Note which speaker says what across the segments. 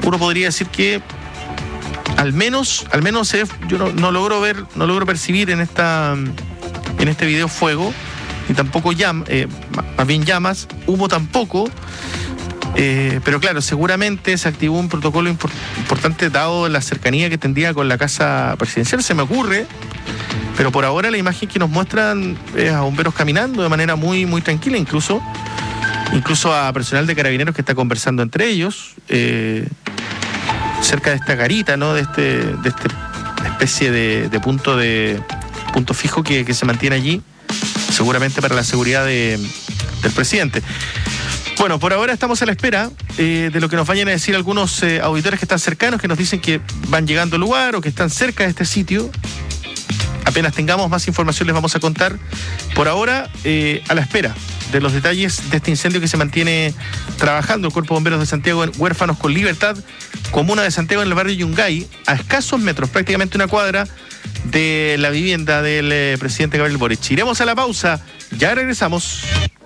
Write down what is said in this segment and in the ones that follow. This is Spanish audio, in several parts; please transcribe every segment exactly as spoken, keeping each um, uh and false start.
Speaker 1: uno podría decir que al menos, al menos eh, yo no, no logro ver, no logro percibir en esta, en este video fuego, y tampoco llama, eh, más bien llamas, humo tampoco. Eh, pero claro, seguramente se activó un protocolo import- importante dado la cercanía que tendría con la casa presidencial, se me ocurre, pero por ahora la imagen que nos muestran es a bomberos caminando de manera muy, muy tranquila, incluso, incluso a personal de carabineros que está conversando entre ellos, eh, cerca de esta garita, ¿no? De este, de este especie de, de punto de punto fijo que, que se mantiene allí, seguramente para la seguridad de, del presidente. Bueno, por ahora estamos a la espera eh, de lo que nos vayan a decir algunos eh, auditores que están cercanos, que nos dicen que van llegando al lugar o que están cerca de este sitio. Apenas tengamos más información les vamos a contar. Por ahora, eh, a la espera de los detalles de este incendio que se mantiene trabajando el Cuerpo de Bomberos de Santiago en Huérfanos con Libertad, comuna de Santiago, en el barrio Yungay, a escasos metros, prácticamente una cuadra de la vivienda del eh, presidente Gabriel Boric. Iremos a la pausa, ya regresamos.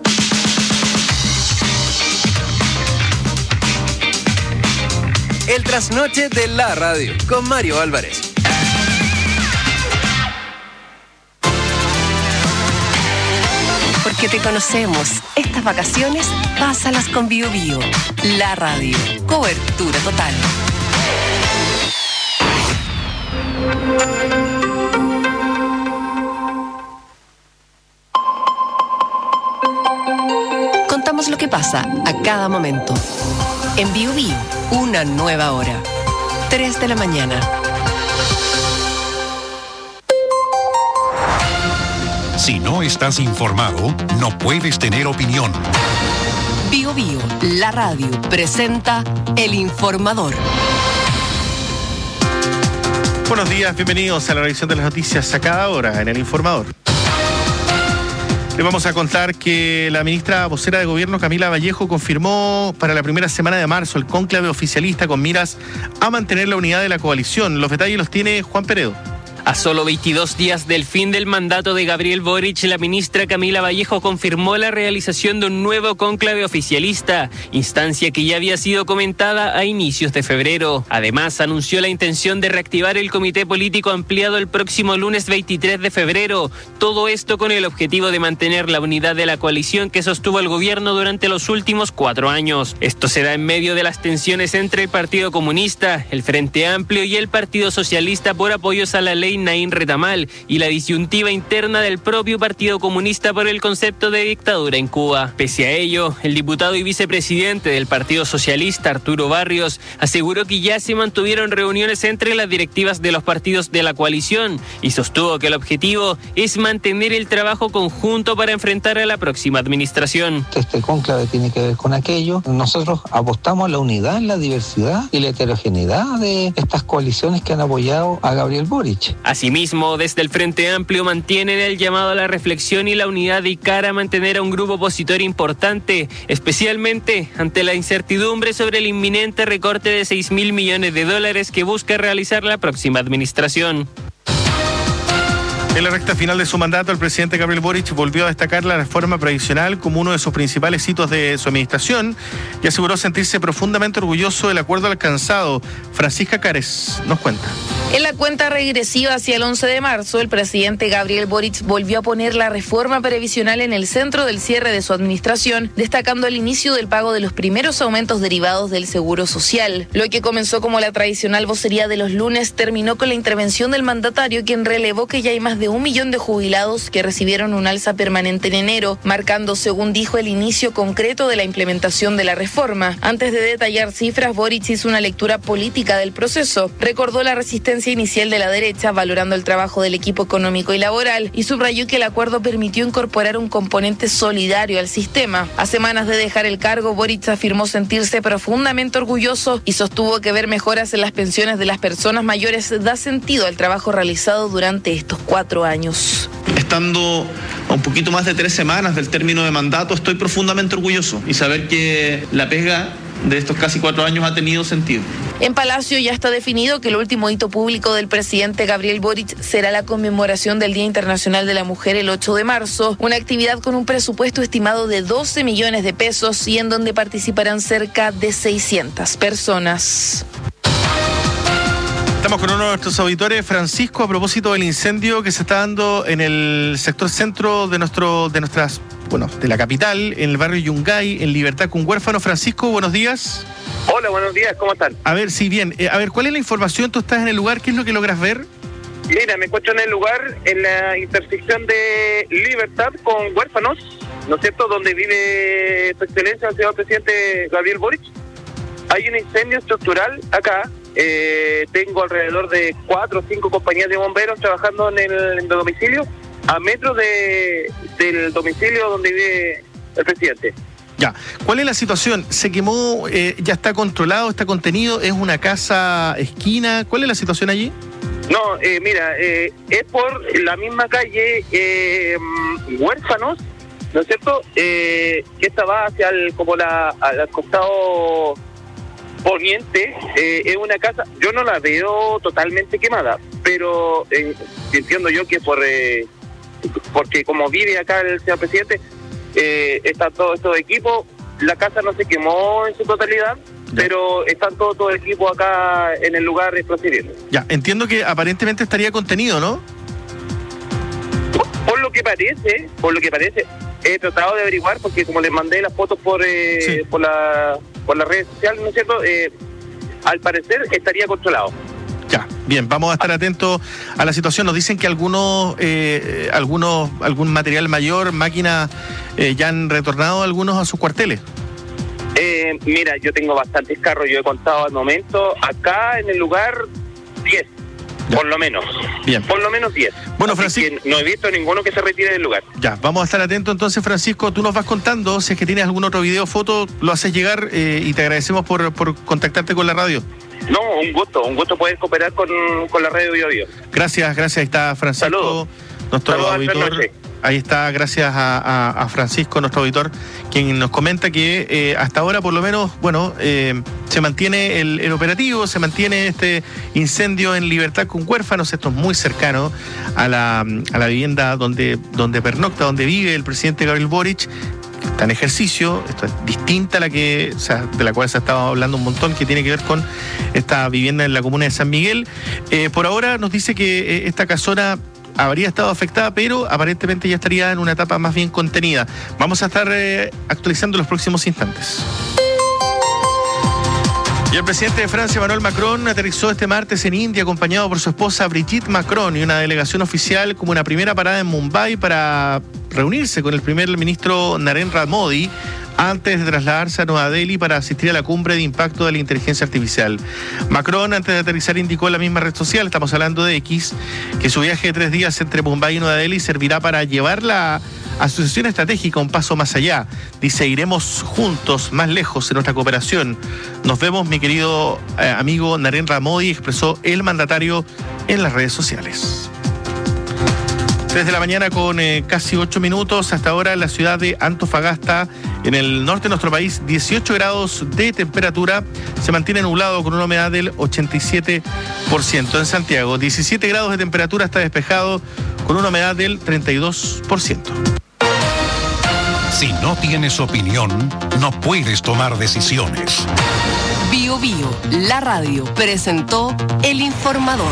Speaker 2: El trasnoche de la radio con Mario Álvarez.
Speaker 3: Porque te conocemos. Estas vacaciones, pásalas con Bio Bio. La radio. Cobertura total. Contamos lo que pasa a cada momento. En Bio Bio, una nueva hora. tres de la mañana.
Speaker 4: Si no estás informado, no puedes tener opinión.
Speaker 3: Bio Bio, la radio, presenta El Informador.
Speaker 1: Buenos días, bienvenidos a la revisión de las noticias a cada hora en El Informador. Le vamos a contar que la ministra vocera de Gobierno, Camila Vallejo, confirmó para la primera semana de marzo el cónclave oficialista con miras a mantener la unidad de la coalición. Los detalles los tiene Juan Peredo.
Speaker 5: A solo veintidós días del fin del mandato de Gabriel Boric, la ministra Camila Vallejo confirmó la realización de un nuevo cónclave oficialista, instancia que ya había sido comentada a inicios de febrero. Además, anunció la intención de reactivar el comité político ampliado el próximo lunes veintitrés de febrero. Todo esto con el objetivo de mantener la unidad de la coalición que sostuvo el gobierno durante los últimos cuatro años. Esto se da en medio de las tensiones entre el Partido Comunista, el Frente Amplio y el Partido Socialista por apoyos a la ley Naín Retamal y la disyuntiva interna del propio Partido Comunista por el concepto de dictadura en Cuba. Pese a ello, el diputado y vicepresidente del Partido Socialista, Arturo Barrios, aseguró que ya se mantuvieron reuniones entre las directivas de los partidos de la coalición y sostuvo que el objetivo es mantener el trabajo conjunto para enfrentar a la próxima administración.
Speaker 6: Este cónclave tiene que ver con aquello. Nosotros apostamos a la unidad, la diversidad y la heterogeneidad de estas coaliciones que han apoyado a Gabriel Boric.
Speaker 5: Asimismo, desde el Frente Amplio mantienen el llamado a la reflexión y la unidad de cara a mantener a un grupo opositor importante, especialmente ante la incertidumbre sobre el inminente recorte de seis mil millones de dólares que busca realizar la próxima administración.
Speaker 1: En la recta final de su mandato, el presidente Gabriel Boric volvió a destacar la reforma previsional como uno de sus principales hitos de su administración y aseguró sentirse profundamente orgulloso del acuerdo alcanzado. Francisca Cárez nos cuenta.
Speaker 7: En la cuenta regresiva hacia el once de marzo, el presidente Gabriel Boric volvió a poner la reforma previsional en el centro del cierre de su administración, destacando el inicio del pago de los primeros aumentos derivados del Seguro Social. Lo que comenzó como la tradicional vocería de los lunes terminó con la intervención del mandatario, quien relevó que ya hay más de un millón de jubilados que recibieron un alza permanente en enero, marcando, según dijo, el inicio concreto de la implementación de la reforma. Antes de detallar cifras, Boric hizo una lectura política del proceso. Recordó la resistencia inicial de la derecha, valorando el trabajo del equipo económico y laboral, y subrayó que el acuerdo permitió incorporar un componente solidario al sistema. A semanas de dejar el cargo, Boric afirmó sentirse profundamente orgulloso y sostuvo que ver mejoras en las pensiones de las personas mayores da sentido al trabajo realizado durante estos cuatro años.
Speaker 8: Estando a un poquito más de tres semanas del término de mandato, estoy profundamente orgulloso y saber que la pega de estos casi cuatro años ha tenido sentido.
Speaker 7: En Palacio ya está definido que el último hito público del presidente Gabriel Boric será la conmemoración del Día Internacional de la Mujer el ocho de marzo, una actividad con un presupuesto estimado de doce millones de pesos y en donde participarán cerca de seiscientas personas.
Speaker 1: Estamos con uno de nuestros auditores, Francisco, a propósito del incendio que se está dando en el sector centro de nuestro, de nuestras, bueno, de la capital, en el barrio Yungay, en Libertad con Huérfano. Francisco, buenos días.
Speaker 9: Hola, buenos días, ¿cómo están?
Speaker 1: A ver, sí, bien. Eh, a ver, ¿cuál es la información? ¿Tú estás en el lugar? ¿Qué es lo que logras ver?
Speaker 9: Mira, me encuentro en el lugar, en la intersección de Libertad con Huérfanos, ¿no es cierto?, donde vive su excelencia, el señor presidente Gabriel Boric. Hay un incendio estructural acá. Eh, tengo alrededor de cuatro o cinco compañías de bomberos trabajando en el, en el domicilio, a metros de, del domicilio donde vive el presidente.
Speaker 1: Ya, ¿cuál es la situación? ¿Se quemó, eh, ya está controlado, está contenido? ¿Es una casa esquina? ¿Cuál es la situación allí?
Speaker 9: No, eh, mira, eh, es por la misma calle eh, Huérfanos, ¿no es cierto?, eh, que esta va hacia el, como la, al costado poniente. Eh, es una casa, yo no la veo totalmente quemada, pero eh, entiendo yo que por eh, porque como vive acá el señor presidente, eh, están todos estos equipos, la casa no se quemó en su totalidad, ya, pero están todos todo equipos acá en el lugar procediendo.
Speaker 1: Ya, entiendo que aparentemente estaría contenido, ¿no?
Speaker 9: Por, por lo que parece, por lo que parece, he tratado de averiguar, porque como les mandé las fotos por eh, sí. por la por las redes sociales, ¿no es cierto?, eh, al parecer estaría controlado.
Speaker 1: Ya, bien, vamos a estar atentos a la situación. Nos dicen que algunos, eh, algunos, algún material mayor, máquinas, eh, ya han retornado algunos a sus cuarteles.
Speaker 9: Eh, mira, yo tengo bastantes carros, yo he contado al momento, acá en el lugar, diez. Ya. Por lo menos. Bien. Por lo menos diez.
Speaker 1: Bueno, Francisco,
Speaker 9: no he visto ninguno que se retire del lugar.
Speaker 1: Ya, vamos a estar atentos entonces, Francisco. Tú nos vas contando, si es que tienes algún otro video o foto, lo haces llegar eh, y te agradecemos por, por contactarte con la radio.
Speaker 9: No, un gusto, un gusto poder cooperar con, con la radio Bio Bio.
Speaker 1: Gracias, gracias. Ahí está Francisco,
Speaker 9: Saludos.
Speaker 1: nuestro
Speaker 9: Saludos,
Speaker 1: auditor. Ahí está, gracias a, a, a Francisco, nuestro auditor, quien nos comenta que eh, hasta ahora, por lo menos, bueno, eh, se mantiene el, el operativo, se mantiene este incendio en Libertad con Huérfanos. Esto es muy cercano a la, a la vivienda donde, donde pernocta, donde vive el presidente Gabriel Boric. Está en ejercicio, esto es distinta a la que, o sea, de la cual se ha estado hablando un montón, que tiene que ver con esta vivienda en la comuna de San Miguel. Eh, por ahora nos dice que eh, esta casona habría estado afectada, pero aparentemente ya estaría en una etapa más bien contenida. Vamos a estar eh, actualizando los próximos instantes. Y el presidente de Francia, Emmanuel Macron, aterrizó este martes en India acompañado por su esposa Brigitte Macron y una delegación oficial como una primera parada en Mumbai para reunirse con el primer ministro Narendra Modi antes de trasladarse a Nueva Delhi para asistir a la cumbre de impacto de la inteligencia artificial. Macron, antes de aterrizar, indicó en la misma red social, estamos hablando de X, que su viaje de tres días entre Mumbai y Nueva Delhi servirá para llevar la asociación estratégica un paso más allá. Dice, iremos juntos más lejos en nuestra cooperación. Nos vemos, mi querido eh, amigo Narendra Modi, expresó el mandatario en las redes sociales. tres de la mañana con eh, casi ocho minutos. Hasta ahora en la ciudad de Antofagasta, en el norte de nuestro país, dieciocho grados de temperatura. Se mantiene nublado con una humedad del ochenta y siete por ciento. En Santiago, diecisiete grados de temperatura, está despejado con una humedad del treinta y dos por ciento.
Speaker 4: Si no tienes opinión, no puedes tomar decisiones.
Speaker 3: Bio Bio, la radio, presentó El Informador.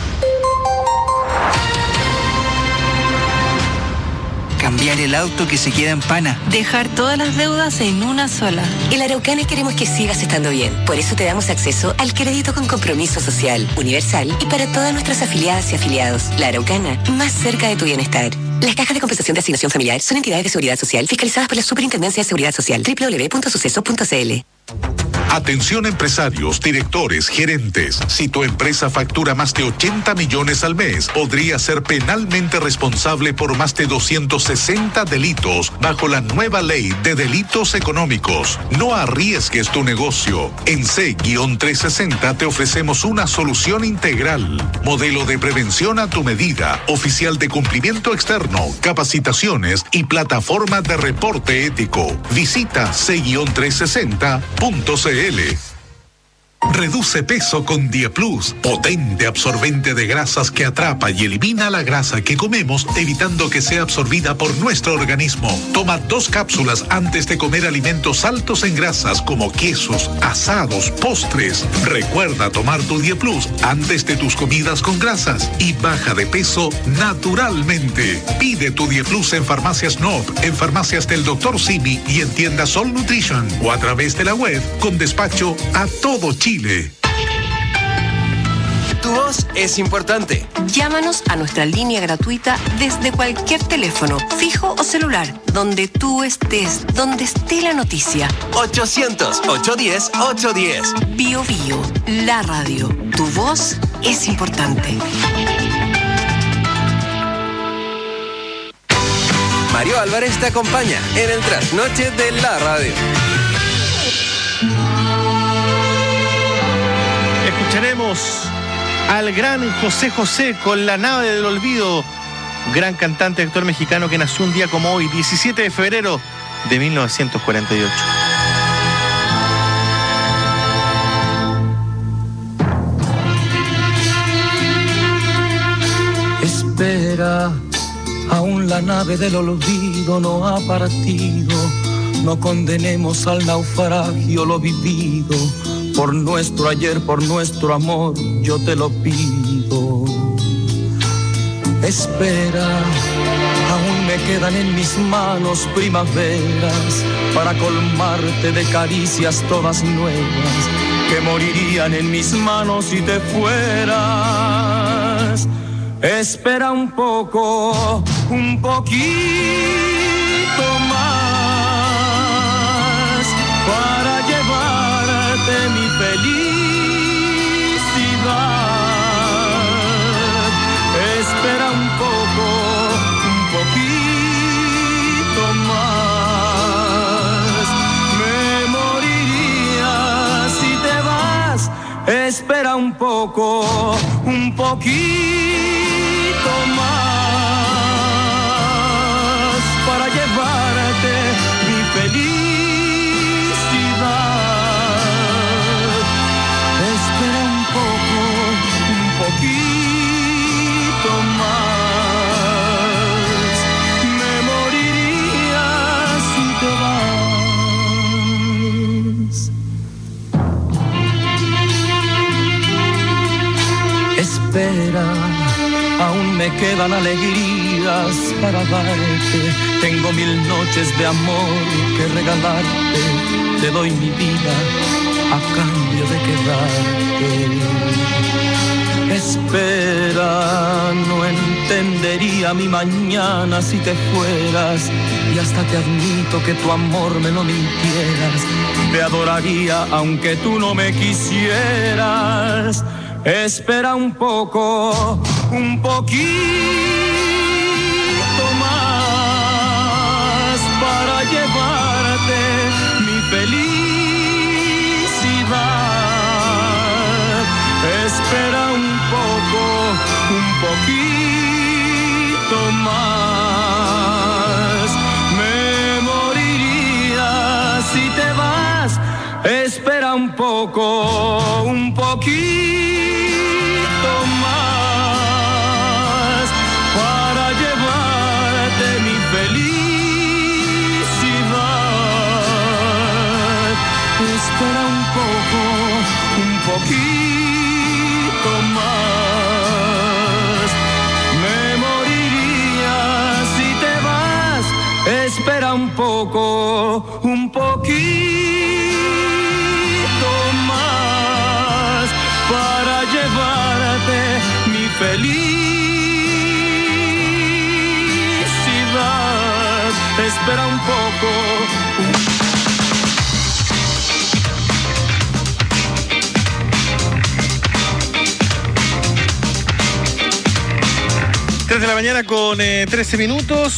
Speaker 10: Cambiar el auto que se queda en pana.
Speaker 11: Dejar todas las deudas en una sola.
Speaker 12: En Araucana queremos que sigas estando bien. Por eso te damos acceso al crédito con compromiso social, universal y para todas nuestras afiliadas y afiliados. La Araucana, más cerca de tu bienestar. Las cajas de compensación de asignación familiar son entidades de seguridad social fiscalizadas por la Superintendencia de Seguridad Social. doble u doble u doble u punto suceso punto c l.
Speaker 13: Atención empresarios, directores, gerentes. Si tu empresa factura más de ochenta millones al mes, podría ser penalmente responsable por más de doscientos sesenta delitos bajo la nueva ley de delitos económicos. No arriesgues tu negocio. En C trescientos sesenta te ofrecemos una solución integral. Modelo de prevención a tu medida, oficial de cumplimiento externo, capacitaciones y plataforma de reporte ético. Visita C trescientos sesenta punto c l. Reduce peso con Dieplus, potente absorbente de grasas que atrapa y elimina la grasa que comemos, evitando que sea absorbida por nuestro organismo. Toma dos cápsulas antes de comer alimentos altos en grasas como quesos, asados, postres. Recuerda tomar tu Dieplus antes de tus comidas con grasas y baja de peso naturalmente. Pide tu Dieplus en Farmacias Nob, en Farmacias del doctor Simi y en tiendas Sol Nutrition o a través de la web con despacho a todo Chile.
Speaker 2: Tu voz es importante.
Speaker 3: Llámanos a nuestra línea gratuita desde cualquier teléfono, fijo o celular, donde tú estés, donde esté la noticia.
Speaker 2: ochocientos, ochocientos diez, ochocientos diez.
Speaker 3: Bio Bio, la radio. Tu voz es importante.
Speaker 2: Mario Álvarez te acompaña en el trasnoche de la radio.
Speaker 1: Escucharemos al gran José José con La Nave del Olvido, gran cantante y actor mexicano que nació un día como hoy, diecisiete de febrero de mil novecientos cuarenta y ocho.
Speaker 14: Espera, aún la nave del olvido no ha partido. No condenemos al naufragio lo vivido. Por nuestro ayer, por nuestro amor, yo te lo pido. Espera, aún me quedan en mis manos primaveras para colmarte de caricias todas nuevas que morirían en mis manos si te fueras. Espera un poco, un poquito más para llevarte mi felicidad. Espera un poco, un poquito más. Me moriría si te vas. Espera un poco, un poquito más para llevarte mi felicidad. Espera un poco, un poquito más. Me moriría si te vas. Espera, aún me quedan alegrías para darte. Tengo mil noches de amor que regalarte. Te doy mi vida a cambio de quedarte. Espera, no entendería mi mañana si te fueras. Y hasta te admito que tu amor me lo mintieras. Te adoraría aunque tú no me quisieras. Espera un poco, un poquito más para llevarte mi felicidad. Espera un poco, un poquito más. Me moriría si te vas. Espera un poco, un poquito más para llevarte mi felicidad. Espera un poco, un poquito más. Me moriría si te vas. Espera un poco, un poquito más para llevarte mi felicidad. Espera un poco.
Speaker 1: tres de la mañana con eh, trece minutos.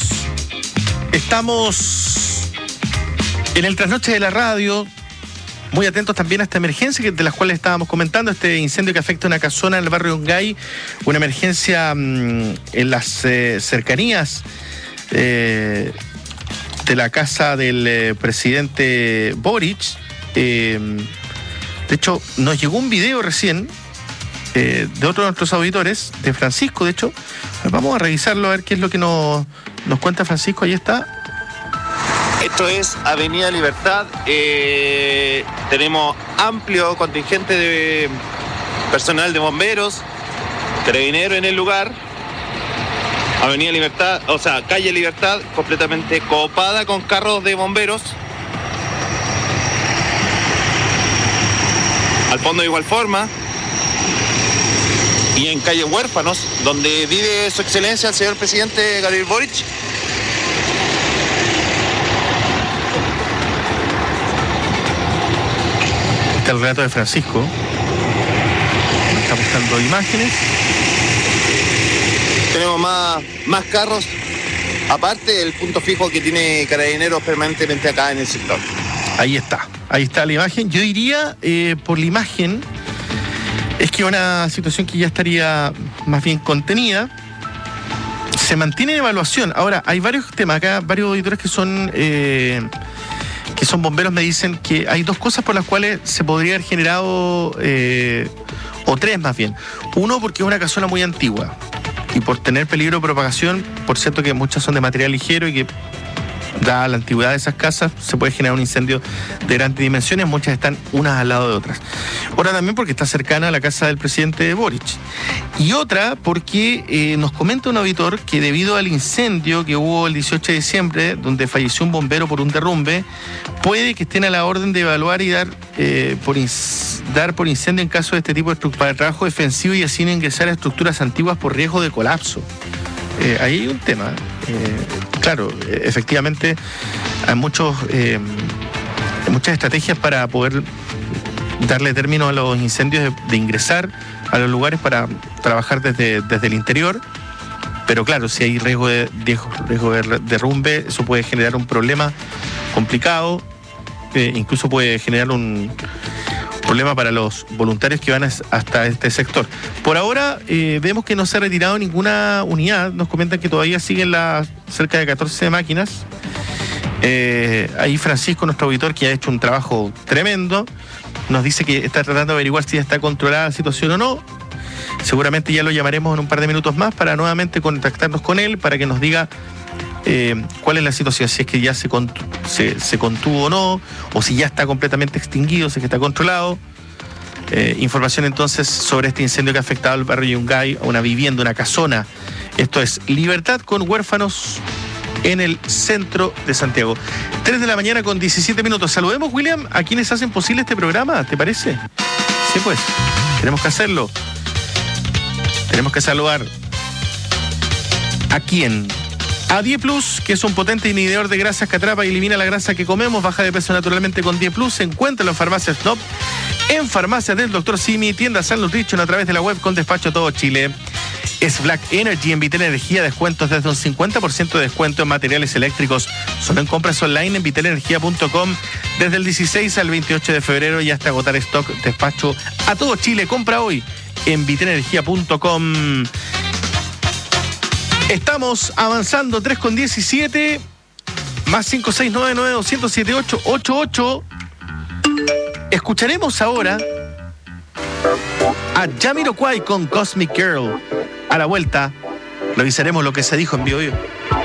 Speaker 1: Estamos en el trasnoche de la radio. Muy atentos también a esta emergencia de las cuales estábamos comentando, este incendio que afecta una casona en el barrio Yungay, una emergencia mmm, en las eh, cercanías eh, de la casa del eh, presidente Boric. Eh, de hecho, nos llegó un video recién eh, de otro de nuestros auditores, de Francisco, de hecho. Vamos a revisarlo a ver qué es lo que nos, nos cuenta Francisco. Ahí está.
Speaker 15: Esto es Avenida Libertad. Eh, tenemos amplio contingente de personal de bomberos, carabineros en el lugar. Avenida Libertad, o sea, calle Libertad, completamente copada con carros de bomberos. Al fondo de igual forma. Y en calle Huérfanos, donde vive su excelencia el señor presidente Gabriel Boric.
Speaker 1: Está el relato de Francisco. Nos está mostrando imágenes.
Speaker 15: Tenemos más, más carros, aparte del punto fijo que tiene carabineros permanentemente acá en el sector.
Speaker 1: Ahí está, ahí está la imagen. Yo diría, eh, por la imagen, es que una situación que ya estaría más bien contenida. Se mantiene en evaluación. Ahora, hay varios temas acá, varios auditores que son eh, que son bomberos me dicen que hay dos cosas por las cuales se podría haber generado, eh, o tres más bien. Uno, porque es una casona muy antigua y por tener peligro de propagación, por cierto que muchas son de material ligero y que, dada la antigüedad de esas casas, se puede generar un incendio de grandes dimensiones. Muchas están unas al lado de otras. Otra también porque está cercana a la casa del presidente Boric. Y otra porque eh, nos comenta un auditor que debido al incendio que hubo el dieciocho de diciembre, donde falleció un bombero por un derrumbe, puede que estén a la orden de evaluar y dar, eh, por, ins- dar por incendio en caso de este tipo de estructura para trabajo defensivo y así no ingresar a estructuras antiguas por riesgo de colapso. Eh, ahí hay un tema. Eh, claro, efectivamente hay muchos, eh, muchas estrategias para poder darle término a los incendios, de, de ingresar a los lugares para trabajar desde, desde el interior. Pero claro, si hay riesgo de, riesgo, riesgo de derrumbe, eso puede generar un problema complicado, eh, incluso puede generar un problema para los voluntarios que van hasta este sector. Por ahora eh, vemos que no se ha retirado ninguna unidad. Nos comentan que todavía siguen las cerca de catorce máquinas. Eh, ahí Francisco, nuestro auditor, que ha hecho un trabajo tremendo, nos dice que está tratando de averiguar si ya está controlada la situación o no. Seguramente ya lo llamaremos en un par de minutos más para nuevamente contactarnos con él, para que nos diga eh, cuál es la situación, si es que ya se, contu- se, se contuvo o no, o si ya está completamente extinguido, si es que está controlado. Eh, información entonces sobre este incendio que ha afectado al barrio Yungay, a una vivienda, una casona. Esto es Libertad con Huérfanos en el centro de Santiago. tres de la mañana con diecisiete minutos. Saludemos, William, a quienes hacen posible este programa, ¿te parece? Sí, pues, tenemos que hacerlo. Tenemos que saludar a quién. A diez Plus, que es un potente inhibidor de grasas que atrapa y elimina la grasa que comemos. Baja de peso naturalmente con diez Plus. Se encuentra en farmacias Top, en farmacias del doctor Simi, tiendas San Nutrition a través de la web con despacho a todo Chile. Es Black Energy en Vitel Energía, descuentos desde un cincuenta por ciento de descuento en materiales eléctricos. Solo en compras online en vitel energía punto com desde el dieciséis al veintiocho de febrero y hasta agotar stock. Despacho a todo Chile. Compra hoy en vitel energía punto com. Estamos avanzando, tres con diecisiete, más cinco seis nueve nueve dos cero siete ocho ocho ocho. Escucharemos ahora a Jamiroquai con Cosmic Girl. A la vuelta, revisaremos lo que se dijo en Bio Bio.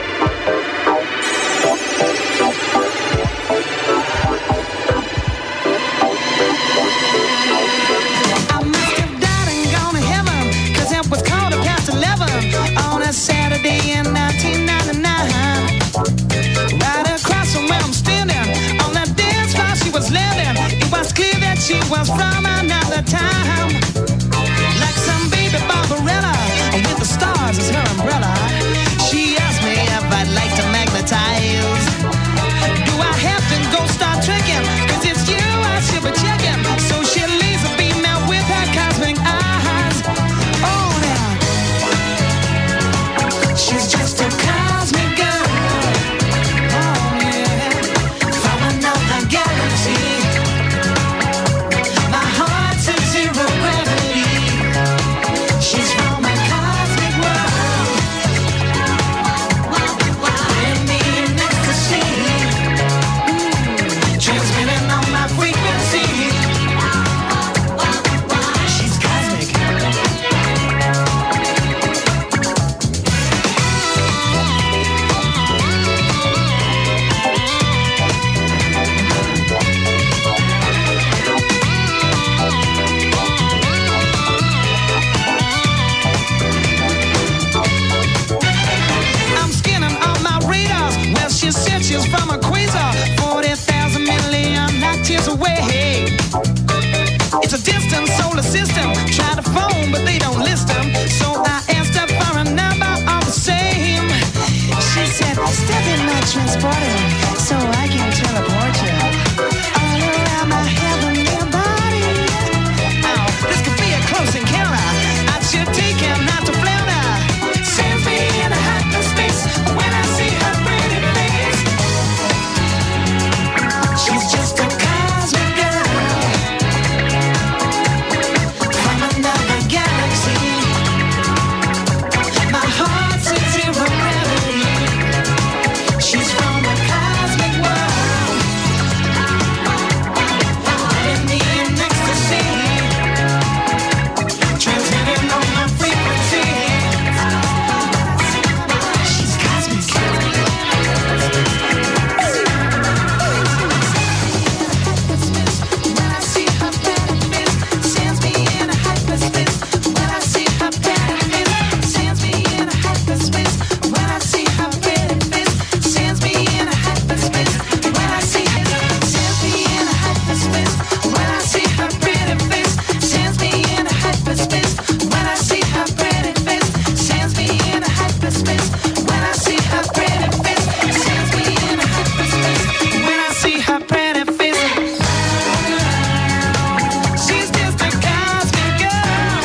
Speaker 16: Saturday in nineteen ninety-nine, right across from where I'm standing, on that dance floor she was living. It was clear that she was from another time, like some baby Barbarella with the stars as her umbrella. She asked me if I'd like to magnetize. Do I have to go start tricking? Cause it's you I should be checking. So she laser beam out with her cosmic eyes. Oh, now It's a distant solar system. Try to phone, but they don't list them. So I asked her for a number all the same. She said, step in my transporter so I can teleport you all around my heavenly body. Oh, this could be a close encounter. I should take him not to flounder. Sends me in a hyperspace when I see her pretty face. She's just a cosmic girl from another galaxy. My heart's at zero gravity. She's from a cosmic world. In the ecstasy, transmitting on my frequency. She's cosmic. When I see her pretty face, sends me in a hyperspace. When I see her pretty face, sends me in a hyperspace. When I see her pretty face, sends me in a hyperspace. When I see her, sends me in a hyperspace. When I see her pretty face, sends me in a hyperspace. When I see her pretty face, sends me in a hyperspace. When I see her pretty face, sends me in a hyperspace. When I see her pretty face, she's just a cosmic girl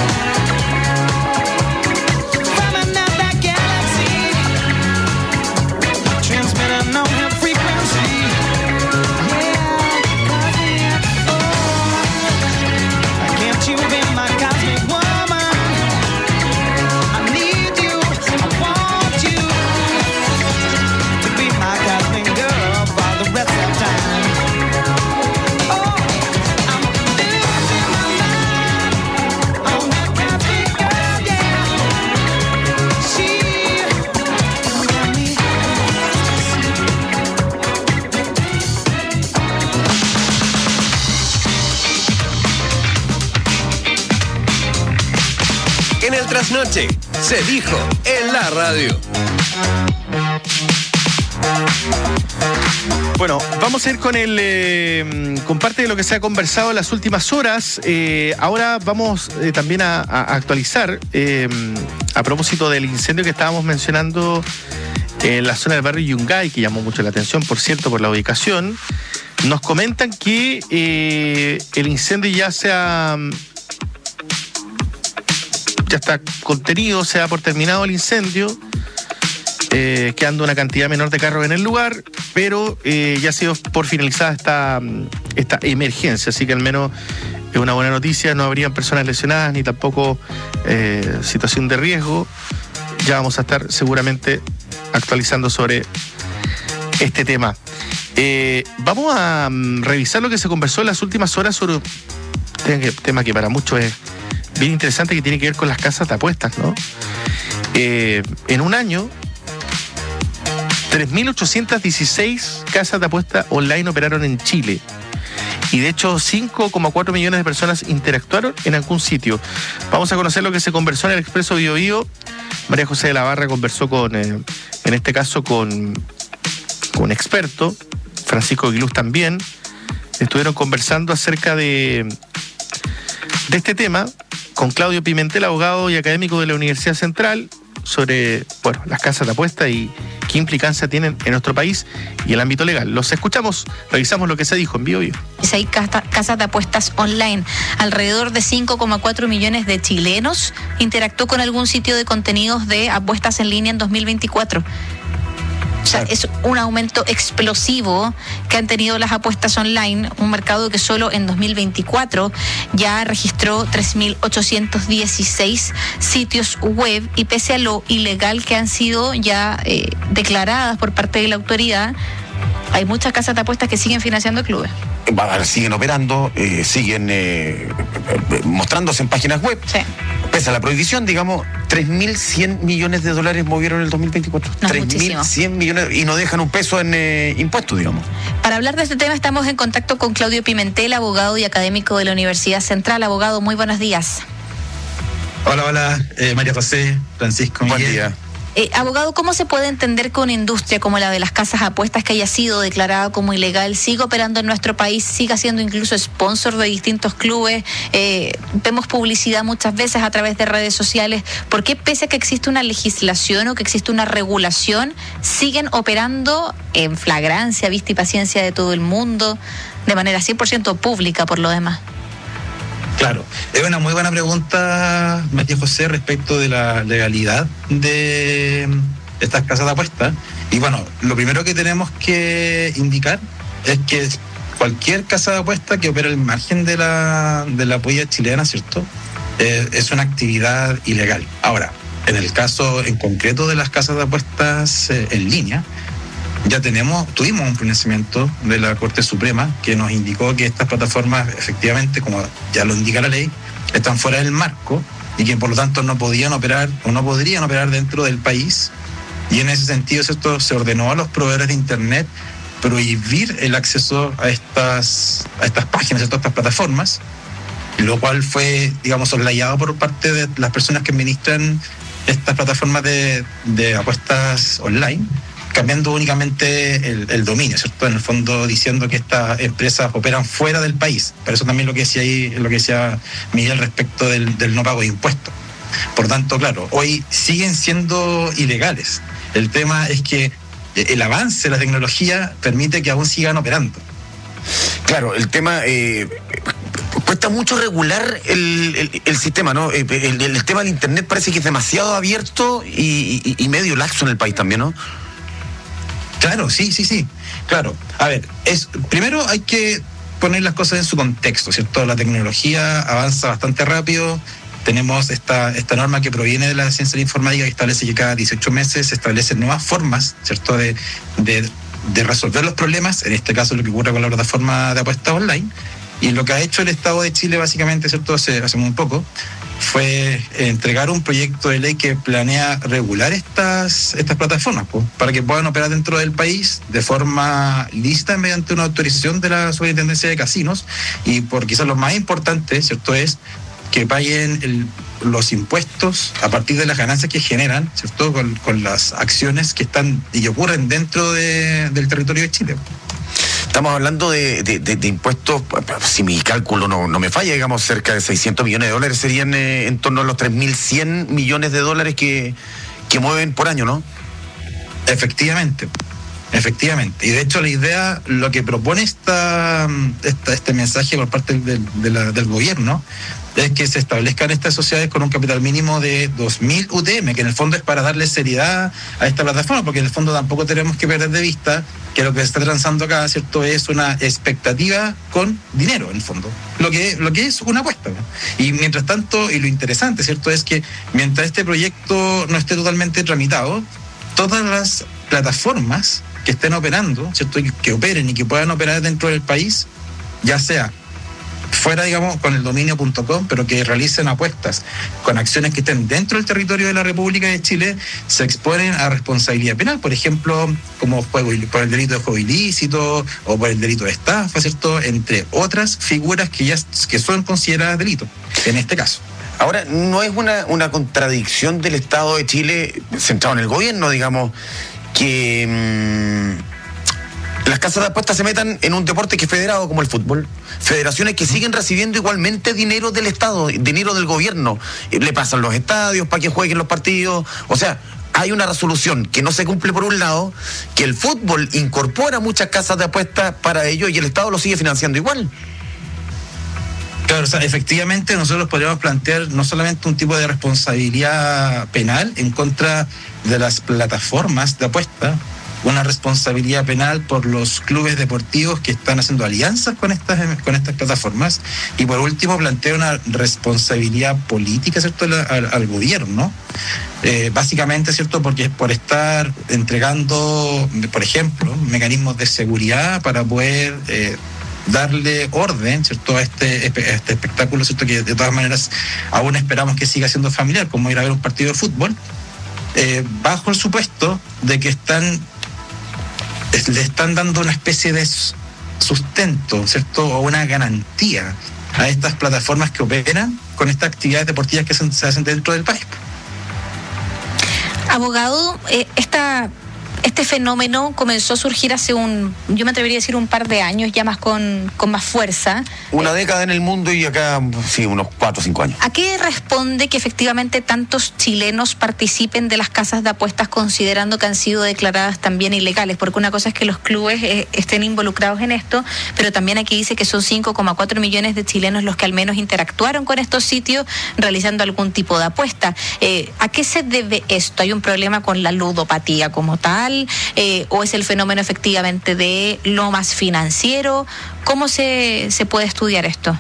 Speaker 16: from another galaxy, transmitting on her frequency. Yeah, cosmic. Oh, can't you be my cosmic woman? I need you, I want you to be my cosmic girl for the rest of time. Oh, I'm losing my mind on that cosmic girl, yeah. She got me.
Speaker 2: En el trasnoche, se dijo en la radio.
Speaker 1: Bueno, vamos a ir con el eh, con parte de lo que se ha conversado en las últimas horas. Eh, ahora vamos eh, también a, a actualizar eh, a propósito del incendio que estábamos mencionando en la zona del barrio Yungay, que llamó mucho la atención, por cierto, por la ubicación. Nos comentan que eh, el incendio ya se ha ya está contenido, se da por terminado el incendio, eh, quedando una cantidad menor de carros en el lugar, pero eh, ya ha sido por finalizada esta, esta emergencia, así que al menos es una buena noticia, no habrían personas lesionadas ni tampoco eh, situación de riesgo. Ya vamos a estar seguramente actualizando sobre este tema. Eh, vamos a um, revisar lo que se conversó en las últimas horas sobre un tema que para muchos es bien interesante, que tiene que ver con las casas de apuestas, ¿no? Eh, en un año, tres mil ochocientas dieciséis casas de apuestas online operaron en Chile. Y de hecho, cinco coma cuatro millones de personas interactuaron en algún sitio. Vamos a conocer lo que se conversó en el Expreso Bio Bio. María José de la Barra conversó con, eh, en este caso, con, con un experto, Francisco Aguiluz también. Estuvieron conversando acerca de, de este tema con Claudio Pimentel, abogado y académico de la Universidad Central, sobre, bueno, las casas de apuesta y qué implicancia tienen en nuestro país y el ámbito legal. Los escuchamos, revisamos lo que se dijo en Bio Bio.
Speaker 17: Hay casas de apuestas online. Alrededor de cinco coma cuatro millones de chilenos interactuó con algún sitio de contenidos de apuestas en línea en dos mil veinticuatro. O sea, es un aumento explosivo que han tenido las apuestas online, un mercado que solo en dos mil veinticuatro ya registró tres mil ochocientos dieciséis sitios web, y pese a lo ilegal que han sido ya eh, declaradas por parte de la autoridad, hay muchas casas de apuestas que siguen financiando clubes.
Speaker 18: Siguen operando, eh, siguen eh, mostrándose en páginas web.
Speaker 17: Sí.
Speaker 18: Pese a la prohibición, digamos, tres mil cien millones de dólares movieron en el dos mil veinticuatro.
Speaker 17: No,
Speaker 18: tres mil cien millones, y no dejan un peso en eh, impuestos, digamos.
Speaker 17: Para hablar de este tema estamos en contacto con Claudio Pimentel, abogado y académico de la Universidad Central. Abogado, muy buenos días.
Speaker 19: Hola, hola, eh, María José, Francisco,
Speaker 18: Buen
Speaker 19: Miguel.
Speaker 18: día.
Speaker 17: Eh, abogado, ¿cómo se puede entender que una industria como la de las casas de apuestas, que haya sido declarada como ilegal, siga operando en nuestro país, siga siendo incluso sponsor de distintos clubes? Eh, vemos publicidad muchas veces a través de redes sociales. ¿Por qué, pese a que existe una legislación o que existe una regulación, siguen operando en flagrancia, vista y paciencia de todo el mundo, de manera cien por ciento pública por lo demás?
Speaker 19: Claro, es una muy buena pregunta, María José, respecto de la legalidad de estas casas de apuestas. Y bueno, lo primero que tenemos que indicar es que cualquier casa de apuesta que opera al margen de la, de la política chilena, ¿cierto?, eh, es una actividad ilegal. Ahora, en el caso en concreto de las casas de apuestas eh, en línea, ya tenemos, tuvimos un pronunciamiento de la Corte Suprema que nos indicó que estas plataformas, efectivamente, como ya lo indica la ley, están fuera del marco y que por lo tanto no podían operar o no podrían operar dentro del país. Y en ese sentido, ¿cierto?, se ordenó a los proveedores de Internet prohibir el acceso a estas, a estas páginas, ¿cierto?, a estas plataformas, lo cual fue, digamos, soslayado por parte de las personas que administran estas plataformas de, de apuestas online, cambiando únicamente el, el dominio, ¿cierto? En el fondo diciendo que estas empresas operan fuera del país. Por eso también lo que decía ahí, lo que decía Miguel respecto del, del no pago de impuestos. Por tanto, claro, hoy siguen siendo ilegales. El tema es que el avance de la tecnología permite que aún sigan operando.
Speaker 18: Claro, el tema... Eh... Cuesta mucho regular el, el, el sistema, ¿no? El, el, el tema del Internet parece que es demasiado abierto y, y, y medio laxo en el país también, ¿no?
Speaker 19: Claro, sí, sí, sí. Claro. A ver, es primero hay que poner las cosas en su contexto, ¿cierto? La tecnología avanza bastante rápido. Tenemos esta, esta norma que proviene de la ciencia de la informática que establece que cada dieciocho meses se establecen nuevas formas, ¿cierto?, de, de, de resolver los problemas. En este caso, lo que ocurre con la plataforma de apuestas online. Y lo que ha hecho el Estado de Chile, básicamente, ¿cierto?, hace, hace muy poco, fue entregar un proyecto de ley que planea regular estas, estas plataformas, pues, para que puedan operar dentro del país de forma lícita mediante una autorización de la Superintendencia de Casinos. Y por quizás lo más importante, ¿cierto?, es que paguen el, los impuestos a partir de las ganancias que generan, ¿cierto?, con, con las acciones que están y que ocurren dentro de, del territorio de Chile.
Speaker 18: Estamos hablando de, de, de, de impuestos, si mi cálculo no, no me falla, digamos, cerca de seiscientos millones de dólares, serían eh, en torno a los tres mil cien millones de dólares que, que mueven por año, ¿no?
Speaker 19: Efectivamente, efectivamente. Y de hecho la idea, lo que propone esta, esta este mensaje por parte del, de la, del gobierno, es que se establezcan estas sociedades con un capital mínimo de dos mil U T M, que en el fondo es para darle seriedad a esta plataforma, porque en el fondo tampoco tenemos que perder de vista que lo que se está transando acá, ¿cierto?, es una expectativa con dinero, en el fondo, lo que, lo que es una apuesta, ¿no? Y mientras tanto, y lo interesante, ¿cierto?, es que mientras este proyecto no esté totalmente tramitado, todas las plataformas que estén operando, ¿cierto?, y que operen y que puedan operar dentro del país, ya sea fuera, digamos, con el dominio punto com, pero que realicen apuestas con acciones que estén dentro del territorio de la República de Chile, se exponen a responsabilidad penal, por ejemplo, como juego, por el delito de juego ilícito o por el delito de estafa, ¿cierto?, entre otras figuras que ya que son consideradas delitos, en este caso.
Speaker 18: Ahora, ¿no es una, una contradicción del Estado de Chile, centrado en el gobierno, digamos, que mmm, las casas de apuestas se metan en un deporte que es federado como el fútbol? Federaciones que siguen recibiendo igualmente dinero del Estado, dinero del gobierno. Le pasan los estadios para que jueguen los partidos. O sea, hay una resolución que no se cumple por un lado, que el fútbol incorpora muchas casas de apuestas para ello y el Estado lo sigue financiando igual.
Speaker 19: Claro, o sea, efectivamente nosotros podríamos plantear no solamente un tipo de responsabilidad penal en contra de las plataformas de apuesta, una responsabilidad penal por los clubes deportivos que están haciendo alianzas con estas con estas plataformas, y por último plantea una responsabilidad política, ¿cierto?, al, al gobierno, eh, básicamente, ¿cierto?, porque por estar entregando, por ejemplo, mecanismos de seguridad para poder eh, darle orden, ¿cierto?, a este, a este espectáculo, ¿cierto?, que de todas maneras aún esperamos que siga siendo familiar, como ir a ver un partido de fútbol, eh, bajo el supuesto de que están le están dando una especie de sustento, ¿cierto?, o una garantía a estas plataformas que operan con estas actividades deportivas que se, se hacen dentro del país.
Speaker 17: Abogado, eh, esta... Este fenómeno comenzó a surgir hace un, yo me atrevería a decir un par de años, ya más con, con más fuerza.
Speaker 18: Una eh, década en el mundo y acá, sí, unos cuatro o cinco años.
Speaker 17: ¿A qué responde que efectivamente tantos chilenos participen de las casas de apuestas considerando que han sido declaradas también ilegales? Porque una cosa es que los clubes eh, estén involucrados en esto, pero también aquí dice que son cinco coma cuatro millones de chilenos los que al menos interactuaron con estos sitios realizando algún tipo de apuesta. Eh, ¿A qué se debe esto? ¿Hay un problema con la ludopatía como tal? Eh, ¿O es el fenómeno efectivamente de lo más financiero? ¿Cómo se, se puede estudiar esto?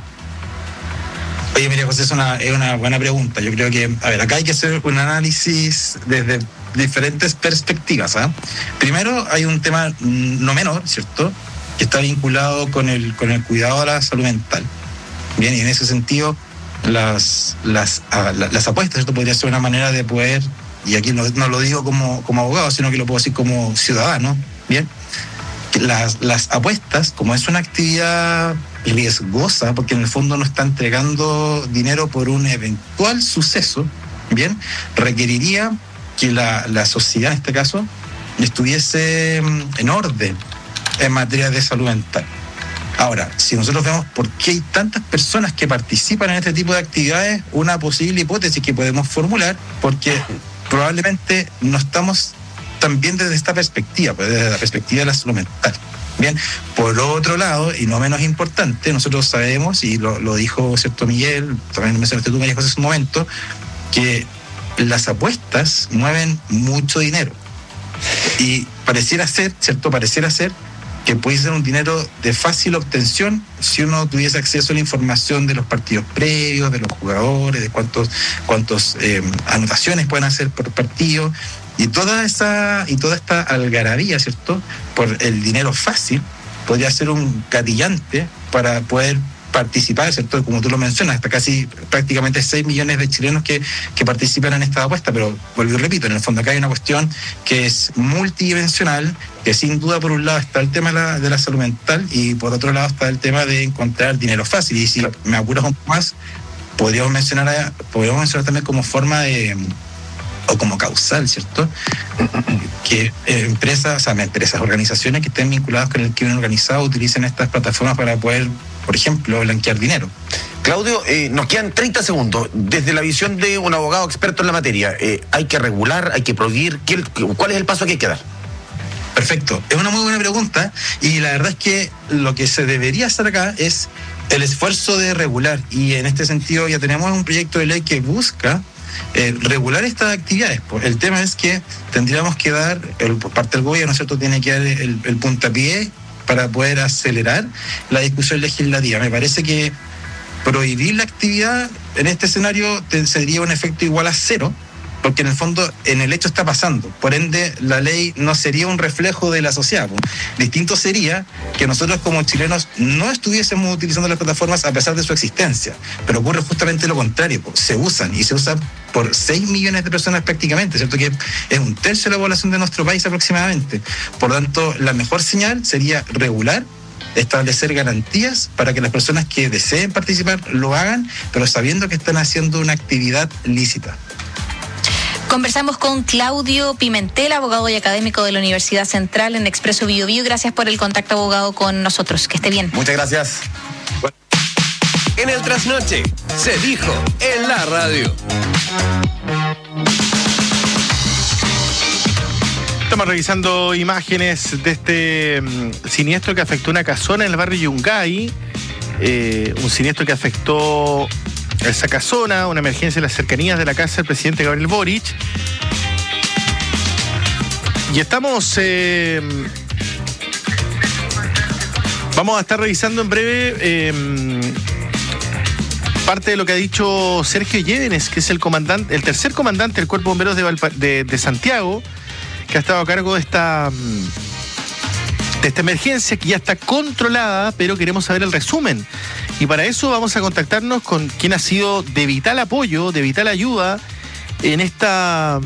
Speaker 19: Oye, María José, es una, es una buena pregunta. Yo creo que, a ver, acá hay que hacer un análisis desde diferentes perspectivas. ¿eh? Primero, hay un tema no menor, ¿cierto?, que está vinculado con el, con el cuidado de la salud mental. Bien, y en ese sentido, las, las, a, la, las apuestas, ¿cierto?, podría ser una manera de poder, y aquí no, no lo digo como, como abogado, sino que lo puedo decir como ciudadano, bien, las, las apuestas, como es una actividad riesgosa, porque en el fondo no está entregando dinero por un eventual suceso, bien, requeriría que la, la sociedad, en este caso, estuviese en orden en materia de salud mental. Ahora, si nosotros vemos por qué hay tantas personas que participan en este tipo de actividades, una posible hipótesis que podemos formular, porque probablemente no estamos también desde esta perspectiva, pues desde la perspectiva de la salud mental. Bien, por otro lado, y no menos importante, nosotros sabemos, y lo, lo dijo cierto Miguel, también mencionaste tú, María José, hace un momento, que las apuestas mueven mucho dinero. Y pareciera ser, ¿cierto? Pareciera ser que puede ser un dinero de fácil obtención si uno tuviese acceso a la información de los partidos previos, de los jugadores, de cuántos, cuántos eh, anotaciones pueden hacer por partido, y toda esa y toda esta algarabía, ¿cierto?, por el dinero fácil, podría ser un gatillante para poder participar, ¿cierto?, como tú lo mencionas, hasta casi prácticamente seis millones de chilenos que, que participan en esta apuesta, pero vuelvo y repito, en el fondo acá hay una cuestión que es multidimensional, que sin duda por un lado está el tema de la, de la salud mental y por otro lado está el tema de encontrar dinero fácil. Y si claro, me apuras un poco más, podríamos mencionar, podríamos mencionar también como forma de, o como causal, ¿cierto?, que eh, empresas, o sea, empresas, organizaciones que estén vinculadas con el crimen organizado utilicen estas plataformas para poder, por ejemplo, blanquear dinero.
Speaker 18: Claudio, eh, nos quedan treinta segundos. Desde la visión de un abogado experto en la materia, eh, ¿hay que regular, hay que prohibir? ¿Qué, ¿Cuál es el paso que hay que dar?
Speaker 19: Perfecto, es una muy buena pregunta y la verdad es que lo que se debería hacer acá es el esfuerzo de regular, y en este sentido ya tenemos un proyecto de ley que busca Eh, regular estas actividades. El tema es que tendríamos que dar, el, por parte del gobierno, ¿cierto?, tiene que dar el, el puntapié para poder acelerar la discusión legislativa. Me parece que prohibir la actividad en este escenario te, sería un efecto igual a cero, porque en el fondo en el hecho está pasando, por ende la ley no sería un reflejo de la sociedad. Distinto sería que nosotros como chilenos no estuviésemos utilizando las plataformas a pesar de su existencia, pero ocurre justamente lo contrario, se usan y se usan por seis millones de personas prácticamente, ¿cierto?, que es un tercio de la población de nuestro país aproximadamente. Por lo tanto, la mejor señal sería regular, establecer garantías para que las personas que deseen participar lo hagan, pero sabiendo que están haciendo una actividad lícita.
Speaker 17: Conversamos con Claudio Pimentel, abogado y académico de la Universidad Central en Expreso Bio Bio. Gracias por el contacto, abogado, con nosotros. Que esté bien.
Speaker 18: Muchas gracias.
Speaker 2: En el Trasnoche se dijo en la radio.
Speaker 1: Estamos revisando imágenes de este um, siniestro que afectó una casona en el barrio Yungay. Eh, un siniestro que afectó esa casona, una emergencia en las cercanías de la casa del presidente Gabriel Boric. Y estamos... Eh, vamos a estar revisando en breve eh, parte de lo que ha dicho Sergio Llévenes, que es el comandante, el tercer comandante del Cuerpo de Bomberos de, Valpa, de, de Santiago, que ha estado a cargo de esta... de esta emergencia que ya está controlada, pero queremos saber el resumen. Y para eso vamos a contactarnos con quien ha sido de vital apoyo, de vital ayuda en esta,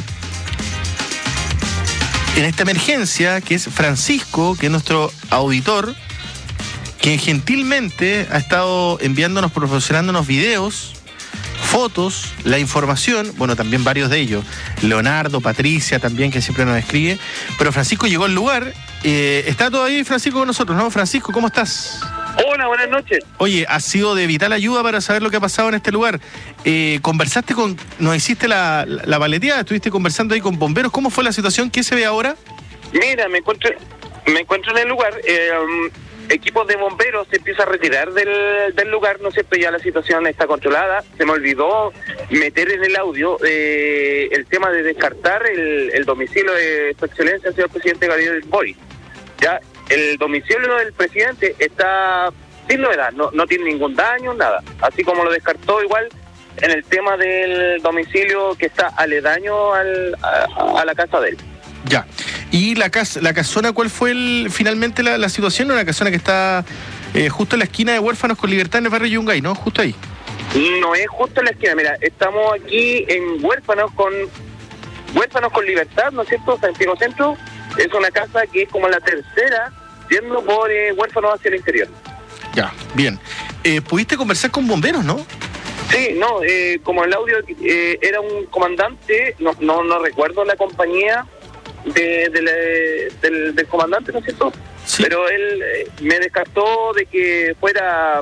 Speaker 1: en esta emergencia, que es Francisco, que es nuestro auditor, que gentilmente ha estado enviándonos, proporcionándonos videos, fotos, la información, bueno, también varios de ellos, Leonardo, Patricia también, que siempre nos escribe, pero Francisco llegó al lugar, eh, está todavía Francisco con nosotros, ¿no? Francisco, ¿cómo estás?
Speaker 9: Hola, buenas noches.
Speaker 1: Oye, ha sido de vital ayuda para saber lo que ha pasado en este lugar. Eh, conversaste con, nos hiciste la, la, la paleteada, estuviste conversando ahí con bomberos, ¿cómo fue la situación? ¿Qué se ve ahora?
Speaker 9: Mira, me encuentro, me encuentro en el lugar, eh, um, equipos de bomberos se empieza a retirar del, del lugar, ¿no es cierto? Ya la situación está controlada. Se me olvidó meter en el audio eh, el tema de descartar el, el domicilio de su excelencia, señor presidente Gabriel Boric. Ya, el domicilio del presidente está sin novedad, no, no tiene ningún daño, nada. Así como lo descartó igual en el tema del domicilio que está aledaño al, a, a la casa de él.
Speaker 1: Ya. ¿Y la casa, la casona, cuál fue el, finalmente la, la situación? Una casona que está eh, justo en la esquina de Huérfanos con Libertad en el barrio Yungay, ¿no? Justo ahí.
Speaker 9: No es justo en la esquina, mira, estamos aquí en Huérfanos con Huérfanos con Libertad, ¿no es cierto? Santiago Centro. Es una casa que es como la tercera, yendo por eh, Huérfanos hacia el interior.
Speaker 1: Ya, bien. Eh, ¿Pudiste conversar con bomberos, no?
Speaker 9: Sí, no, eh, como el audio eh, era un comandante, no, no, no recuerdo la compañía de, de la, del, del comandante, ¿no es cierto? Sí. Pero él eh, me descartó de que fuera,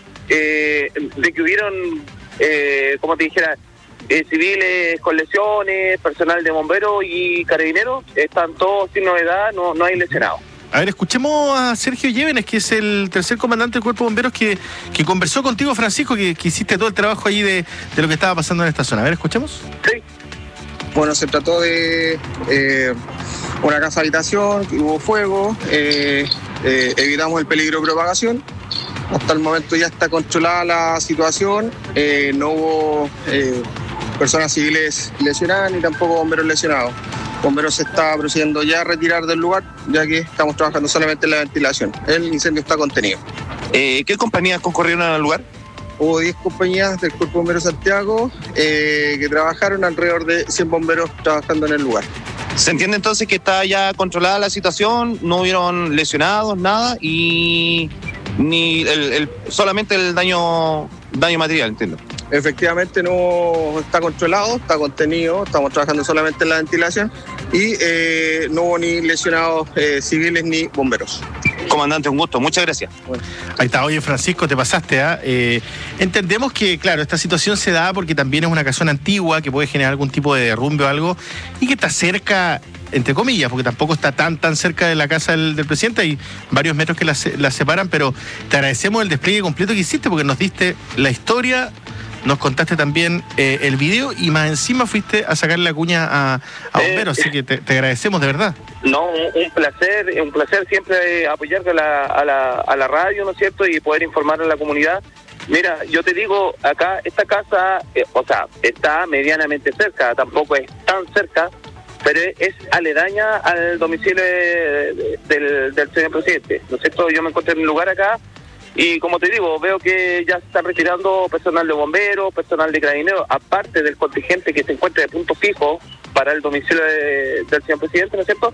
Speaker 9: eh, de que hubieron, eh, como te dijera, eh, civiles con lesiones, personal de bomberos y carabineros, están todos sin novedad, no, no hay lesionados.
Speaker 1: A ver, escuchemos a Sergio Llévenes, que es el tercer comandante del Cuerpo de Bomberos, que, que conversó contigo, Francisco, que, que hiciste todo el trabajo ahí de, de lo que estaba pasando en esta zona. A ver, escuchemos.
Speaker 9: Sí.
Speaker 20: Bueno, se trató de eh, una casa habitación, hubo fuego, eh, eh, evitamos el peligro de propagación. Hasta el momento ya está controlada la situación, eh, no hubo eh, personas civiles lesionadas ni tampoco bomberos lesionados. Bomberos se está procediendo ya a retirar del lugar, ya que estamos trabajando solamente en la ventilación. El incendio está contenido.
Speaker 15: Eh, ¿Qué compañías concurrieron al lugar?
Speaker 20: Hubo diez compañías del Cuerpo de Bomberos Santiago eh, que trabajaron, alrededor de cien bomberos trabajando en el lugar.
Speaker 15: ¿Se entiende entonces que está ya controlada la situación? No hubieron lesionados, nada, y ni el, el, solamente el daño, daño material, entiendo.
Speaker 20: Efectivamente no está controlado, está contenido, estamos trabajando solamente en la ventilación y eh, no hubo ni lesionados eh, civiles ni bomberos.
Speaker 15: Comandante, un gusto, muchas gracias.
Speaker 20: Bueno.
Speaker 1: Ahí está, oye Francisco, te pasaste, ¿ah? ¿eh? Entendemos que, claro, esta situación se da porque también es una casona antigua que puede generar algún tipo de derrumbe o algo y que está cerca, entre comillas, porque tampoco está tan tan cerca de la casa del, del presidente, hay varios metros que la, la separan, pero te agradecemos el despliegue completo que hiciste porque nos diste la historia, nos contaste también eh, el video y más encima fuiste a sacarle la cuña a, a bomberos, eh, así que te, te agradecemos de verdad.
Speaker 9: No, un, un placer, un placer siempre apoyar a la, a, la, a la radio, ¿no es cierto? Y poder informar a la comunidad. Mira, yo te digo, acá esta casa, eh, o sea, está medianamente cerca, tampoco es tan cerca, pero es aledaña al domicilio de, de, del, del señor presidente, ¿no es cierto? Yo me encuentro en un lugar acá y como te digo, veo que ya se están retirando personal de bomberos, personal de carabineros, aparte del contingente que se encuentra de punto fijo para el domicilio de, del señor presidente, ¿no es cierto?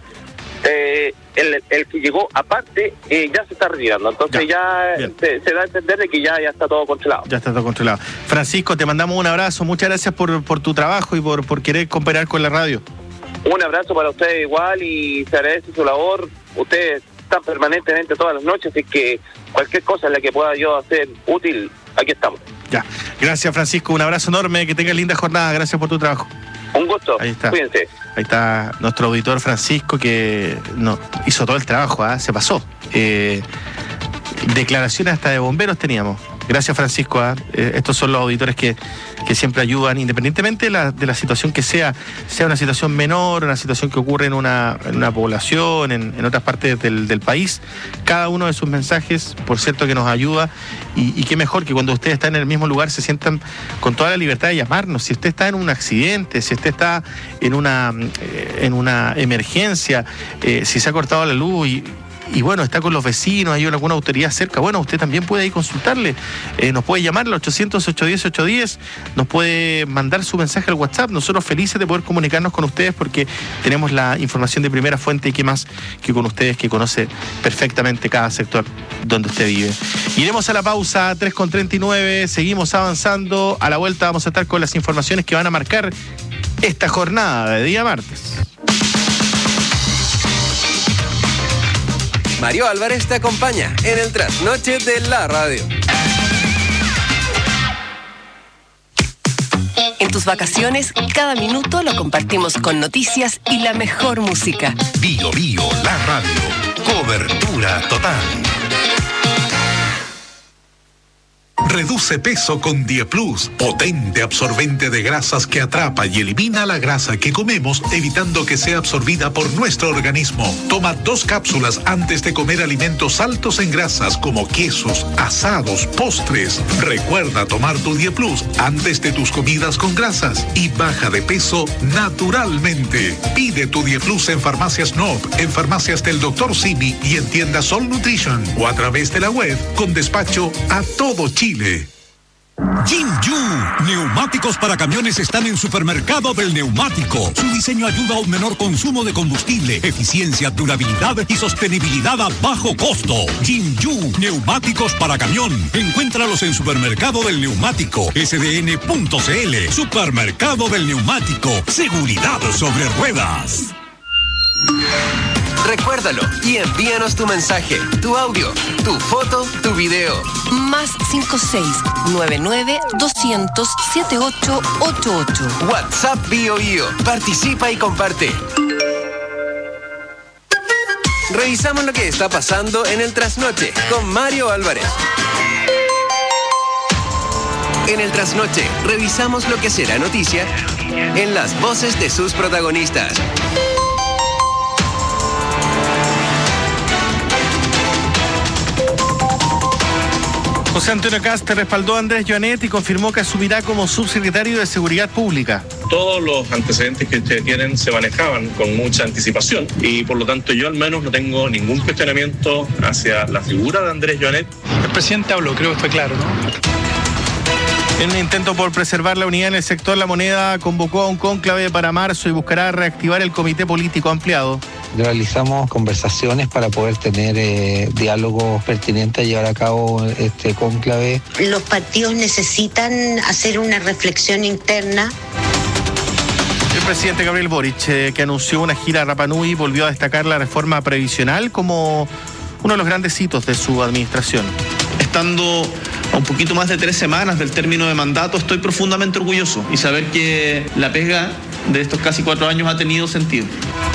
Speaker 9: Eh, el, el que llegó aparte eh, ya se está retirando, entonces ya, ya se, se da a entender de que ya, ya está todo controlado.
Speaker 1: Ya está todo controlado. Francisco, te mandamos un abrazo, muchas gracias por, por tu trabajo y por, por querer cooperar con la radio.
Speaker 9: Un abrazo para ustedes igual y se agradece su labor. Ustedes están permanentemente todas las noches, así que cualquier cosa en la que pueda yo hacer útil, aquí estamos.
Speaker 1: Ya, gracias Francisco, un abrazo enorme, que tengas linda jornada, gracias por tu trabajo.
Speaker 9: Un gusto,
Speaker 1: ahí está.
Speaker 9: Cuídense.
Speaker 1: Ahí está nuestro auditor Francisco que no, hizo todo el trabajo, ¿eh? Se pasó. Eh, declaraciones hasta de bomberos teníamos. Gracias Francisco, ¿eh? Eh, estos son los auditores que, que siempre ayudan, independientemente de la, de la situación que sea, sea una situación menor, una situación que ocurre en una, en una población, en, en otras partes del, del país. Cada uno de sus mensajes, por cierto, que nos ayuda y, y qué mejor que cuando ustedes están en el mismo lugar se sientan con toda la libertad de llamarnos. Si usted está en un accidente, si usted está en una, eh, en una emergencia, eh, si se ha cortado la luz y y bueno, está con los vecinos, hay alguna autoridad cerca, bueno, usted también puede ir consultarle, eh, nos puede llamar al ochocientos, ochocientos diez, ochocientos diez, nos puede mandar su mensaje al WhatsApp, nosotros felices de poder comunicarnos con ustedes porque tenemos la información de primera fuente y qué más que con ustedes que conoce perfectamente cada sector donde usted vive. Iremos a la pausa, tres con treinta y nueve, seguimos avanzando, a la vuelta vamos a estar con las informaciones que van a marcar esta jornada de día martes.
Speaker 2: Mario Álvarez te acompaña en el trasnoche de la radio.
Speaker 3: En tus vacaciones, cada minuto lo compartimos con noticias y la mejor música.
Speaker 4: Bio Bio, la radio. Cobertura total.
Speaker 13: Reduce peso con Dieplus, potente absorbente de grasas que atrapa y elimina la grasa que comemos, evitando que sea absorbida por nuestro organismo. Toma dos cápsulas antes de comer alimentos altos en grasas como quesos, asados, postres. Recuerda tomar tu Dieplus antes de tus comidas con grasas y baja de peso naturalmente. Pide tu Dieplus en Farmacias N O P, en farmacias del doctor Simi y en tiendas All Nutrition o a través de la web con despacho a todo Chile.
Speaker 4: Jinju, neumáticos para camiones están en Supermercado del Neumático. Su diseño ayuda a un menor consumo de combustible, eficiencia, durabilidad y sostenibilidad a bajo costo. Jinju, neumáticos para camión. Encuéntralos en Supermercado del Neumático, S D N punto C L. Supermercado del Neumático, seguridad sobre ruedas.
Speaker 2: Recuérdalo y envíanos tu mensaje, tu audio, tu foto, tu video.
Speaker 3: Más cinco seis nueve nueve doscientos setenta y ocho ochenta y ocho.
Speaker 2: WhatsApp Bio Bio. Participa y comparte. Revisamos lo que está pasando en el trasnoche con Mario Álvarez. En el trasnoche revisamos lo que será noticia en las voces de sus protagonistas.
Speaker 1: José Antonio Kast respaldó a Andrés Joanet y confirmó que asumirá como subsecretario de Seguridad Pública.
Speaker 21: Todos los antecedentes que ustedes tienen se manejaban con mucha anticipación y por lo tanto yo al menos no tengo ningún cuestionamiento hacia la figura de Andrés Joanet.
Speaker 22: El presidente habló, creo que fue claro, ¿no?
Speaker 1: En un intento por preservar la unidad en el sector, La Moneda convocó a un cónclave para marzo y buscará reactivar el comité político ampliado.
Speaker 6: Realizamos conversaciones para poder tener eh, diálogos pertinentes a llevar a cabo este cónclave.
Speaker 23: Los partidos necesitan hacer una reflexión interna.
Speaker 1: El presidente Gabriel Boric, eh, que anunció una gira a Rapa Nui, volvió a destacar la reforma previsional como uno de los grandes hitos de su administración.
Speaker 8: Estando a un poquito más de tres semanas del término de mandato, estoy profundamente orgulloso y saber que la pega de estos casi cuatro años ha tenido sentido.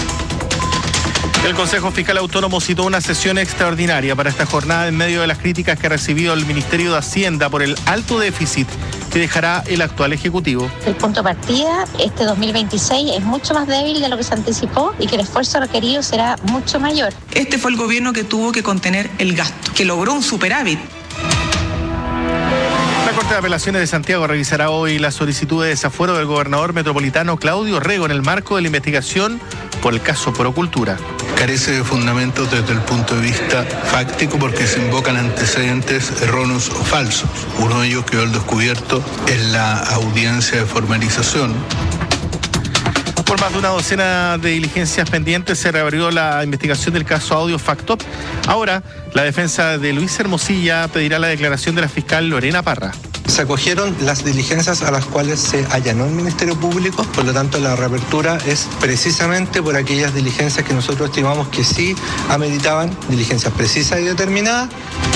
Speaker 1: El Consejo Fiscal Autónomo citó una sesión extraordinaria para esta jornada en medio de las críticas que ha recibido el Ministerio de Hacienda por el alto déficit que dejará el actual Ejecutivo.
Speaker 24: El punto de partida, este dos mil veintiséis, es mucho más débil de lo que se anticipó y que el esfuerzo requerido será mucho mayor.
Speaker 25: Este fue el gobierno que tuvo que contener el gasto, que logró un superávit.
Speaker 1: La Corte de Apelaciones de Santiago revisará hoy la solicitud de desafuero del gobernador metropolitano Claudio Rego en el marco de la investigación por el caso Procultura.
Speaker 26: Carece de fundamentos desde el punto de vista fáctico porque se invocan antecedentes erróneos o falsos. Uno de ellos quedó al descubierto en la audiencia de formalización.
Speaker 1: Por más de una docena de diligencias pendientes se reabrió la investigación del caso Audio Factop. Ahora, la defensa de Luis Hermosilla pedirá la declaración de la fiscal Lorena Parra.
Speaker 27: Se acogieron las diligencias a las cuales se allanó el Ministerio Público, por lo tanto la reapertura es precisamente por aquellas diligencias que nosotros estimamos que sí ameritaban, diligencias precisas y determinadas.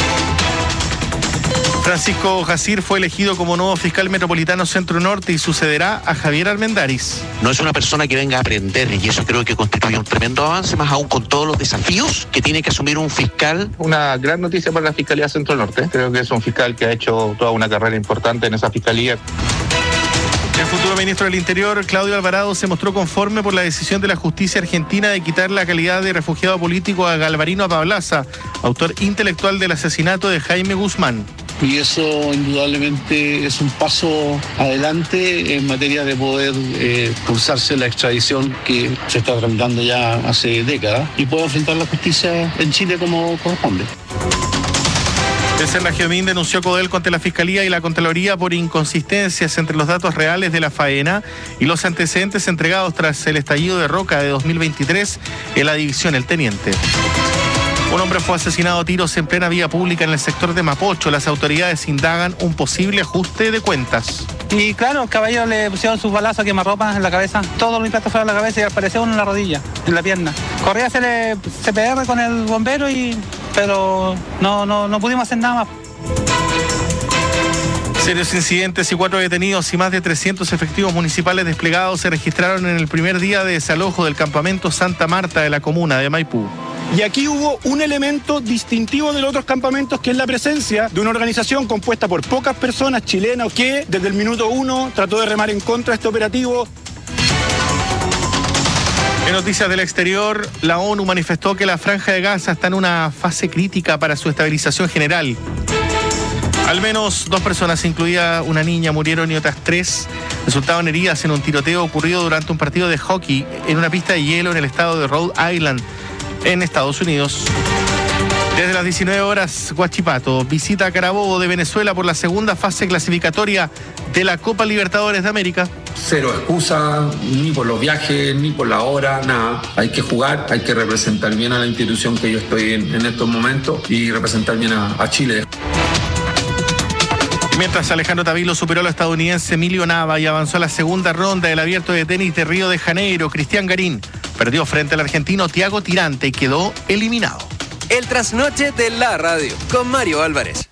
Speaker 1: Francisco Jacir fue elegido como nuevo fiscal metropolitano Centro Norte y sucederá a Javier Armendáriz.
Speaker 28: No es una persona que venga a aprender y eso creo que constituye un tremendo avance, más aún con todos los desafíos que tiene que asumir un fiscal.
Speaker 29: Una gran noticia para la Fiscalía Centro Norte. Creo que es un fiscal que ha hecho toda una carrera importante en esa fiscalía.
Speaker 1: El futuro ministro del Interior, Claudio Alvarado, se mostró conforme por la decisión de la justicia argentina de quitar la calidad de refugiado político a Galvarino Apablaza, autor intelectual del asesinato de Jaime Guzmán.
Speaker 22: y eso indudablemente es un paso adelante en materia de poder eh, cursarse la extradición que se está tramitando ya hace décadas y poder enfrentar la justicia en Chile como corresponde.
Speaker 1: El Cernagiomín denunció Codelco ante la Fiscalía y la Contraloría por inconsistencias entre los datos reales de la faena y los antecedentes entregados tras el estallido de Roca de dos mil veintitrés en la división El Teniente. Un hombre fue asesinado a tiros en plena vía pública en el sector de Mapocho. Las autoridades indagan un posible ajuste de cuentas.
Speaker 5: Y claro, el caballero le pusieron sus balazos a quemarropa en la cabeza. Todos los impactos fueron en la cabeza y apareció uno en la rodilla, en la pierna. Corría a hacerle C P R con el bombero, y pero no, no, no pudimos hacer nada más.
Speaker 1: Serios incidentes y cuatro detenidos y más de trescientos efectivos municipales desplegados se registraron en el primer día de desalojo del campamento Santa Marta de la comuna de Maipú.
Speaker 7: Y aquí hubo un elemento distintivo de los otros campamentos, que es la presencia de una organización compuesta por pocas personas chilenas que desde el minuto uno trató de remar en contra de este operativo.
Speaker 1: En noticias del exterior, la ONU manifestó que la Franja de Gaza está en una fase crítica para su estabilización general. Al menos dos personas, incluida una niña, murieron y otras tres resultaron heridas en un tiroteo ocurrido durante un partido de hockey en una pista de hielo en el estado de Rhode Island, en Estados Unidos. Desde las diecinueve horas, Huachipato visita a Carabobo de Venezuela por la segunda fase clasificatoria de la Copa Libertadores de América.
Speaker 10: Cero excusa, ni por los viajes, ni por la hora, nada. Hay que jugar, hay que representar bien a la institución que yo estoy en, en estos momentos y representar bien a, a Chile.
Speaker 1: Mientras Alejandro Tavilo superó al estadounidense Emilio Nava y avanzó a la segunda ronda del Abierto de Tenis de Río de Janeiro, Cristian Garín perdió frente al argentino Thiago Tirante y quedó eliminado.
Speaker 2: El trasnoche de la radio con Mario Álvarez.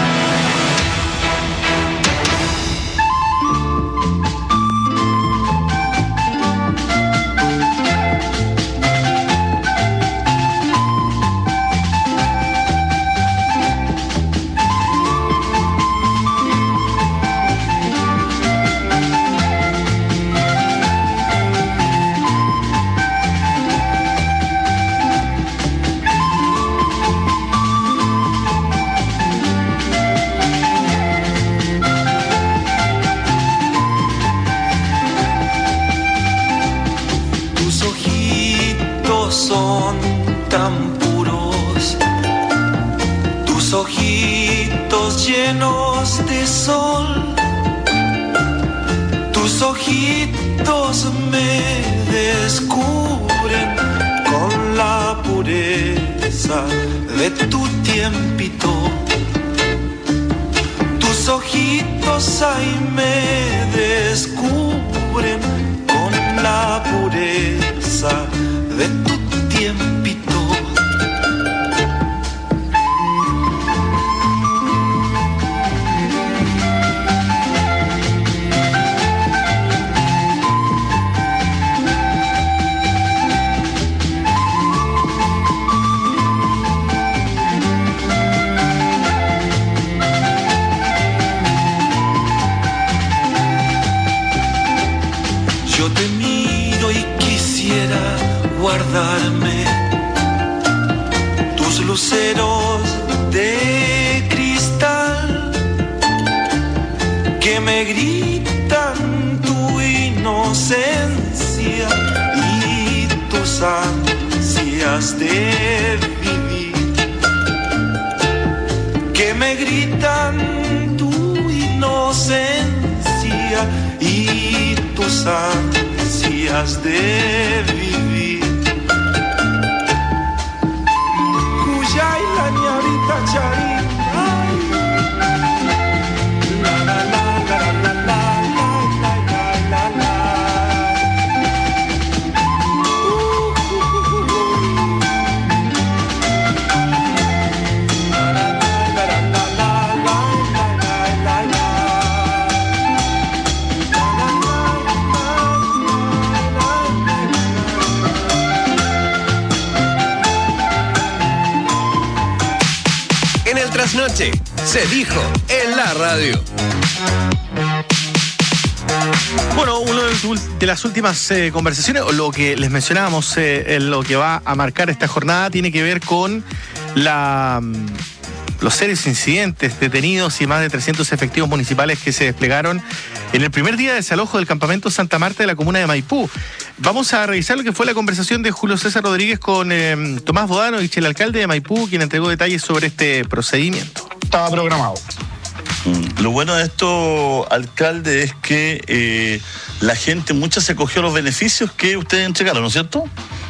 Speaker 2: Trasnoche se dijo en la radio.
Speaker 1: Bueno, una de las últimas eh, conversaciones, o lo que les mencionábamos, eh, en lo que va a marcar esta jornada, tiene que ver con la, los serios incidentes, detenidos y más de trescientos efectivos municipales que se desplegaron en el primer día de desalojo del campamento Santa Marta de la comuna de Maipú. Vamos a revisar lo que fue la conversación de Julio César Rodríguez con eh, Tomás Bodanovich, el alcalde de Maipú, quien entregó detalles sobre este procedimiento.
Speaker 11: Estaba programado.
Speaker 12: Mm. Lo bueno de esto, alcalde, es que eh, la gente, mucha se acogió a los beneficios que ustedes entregaron, ¿no es cierto?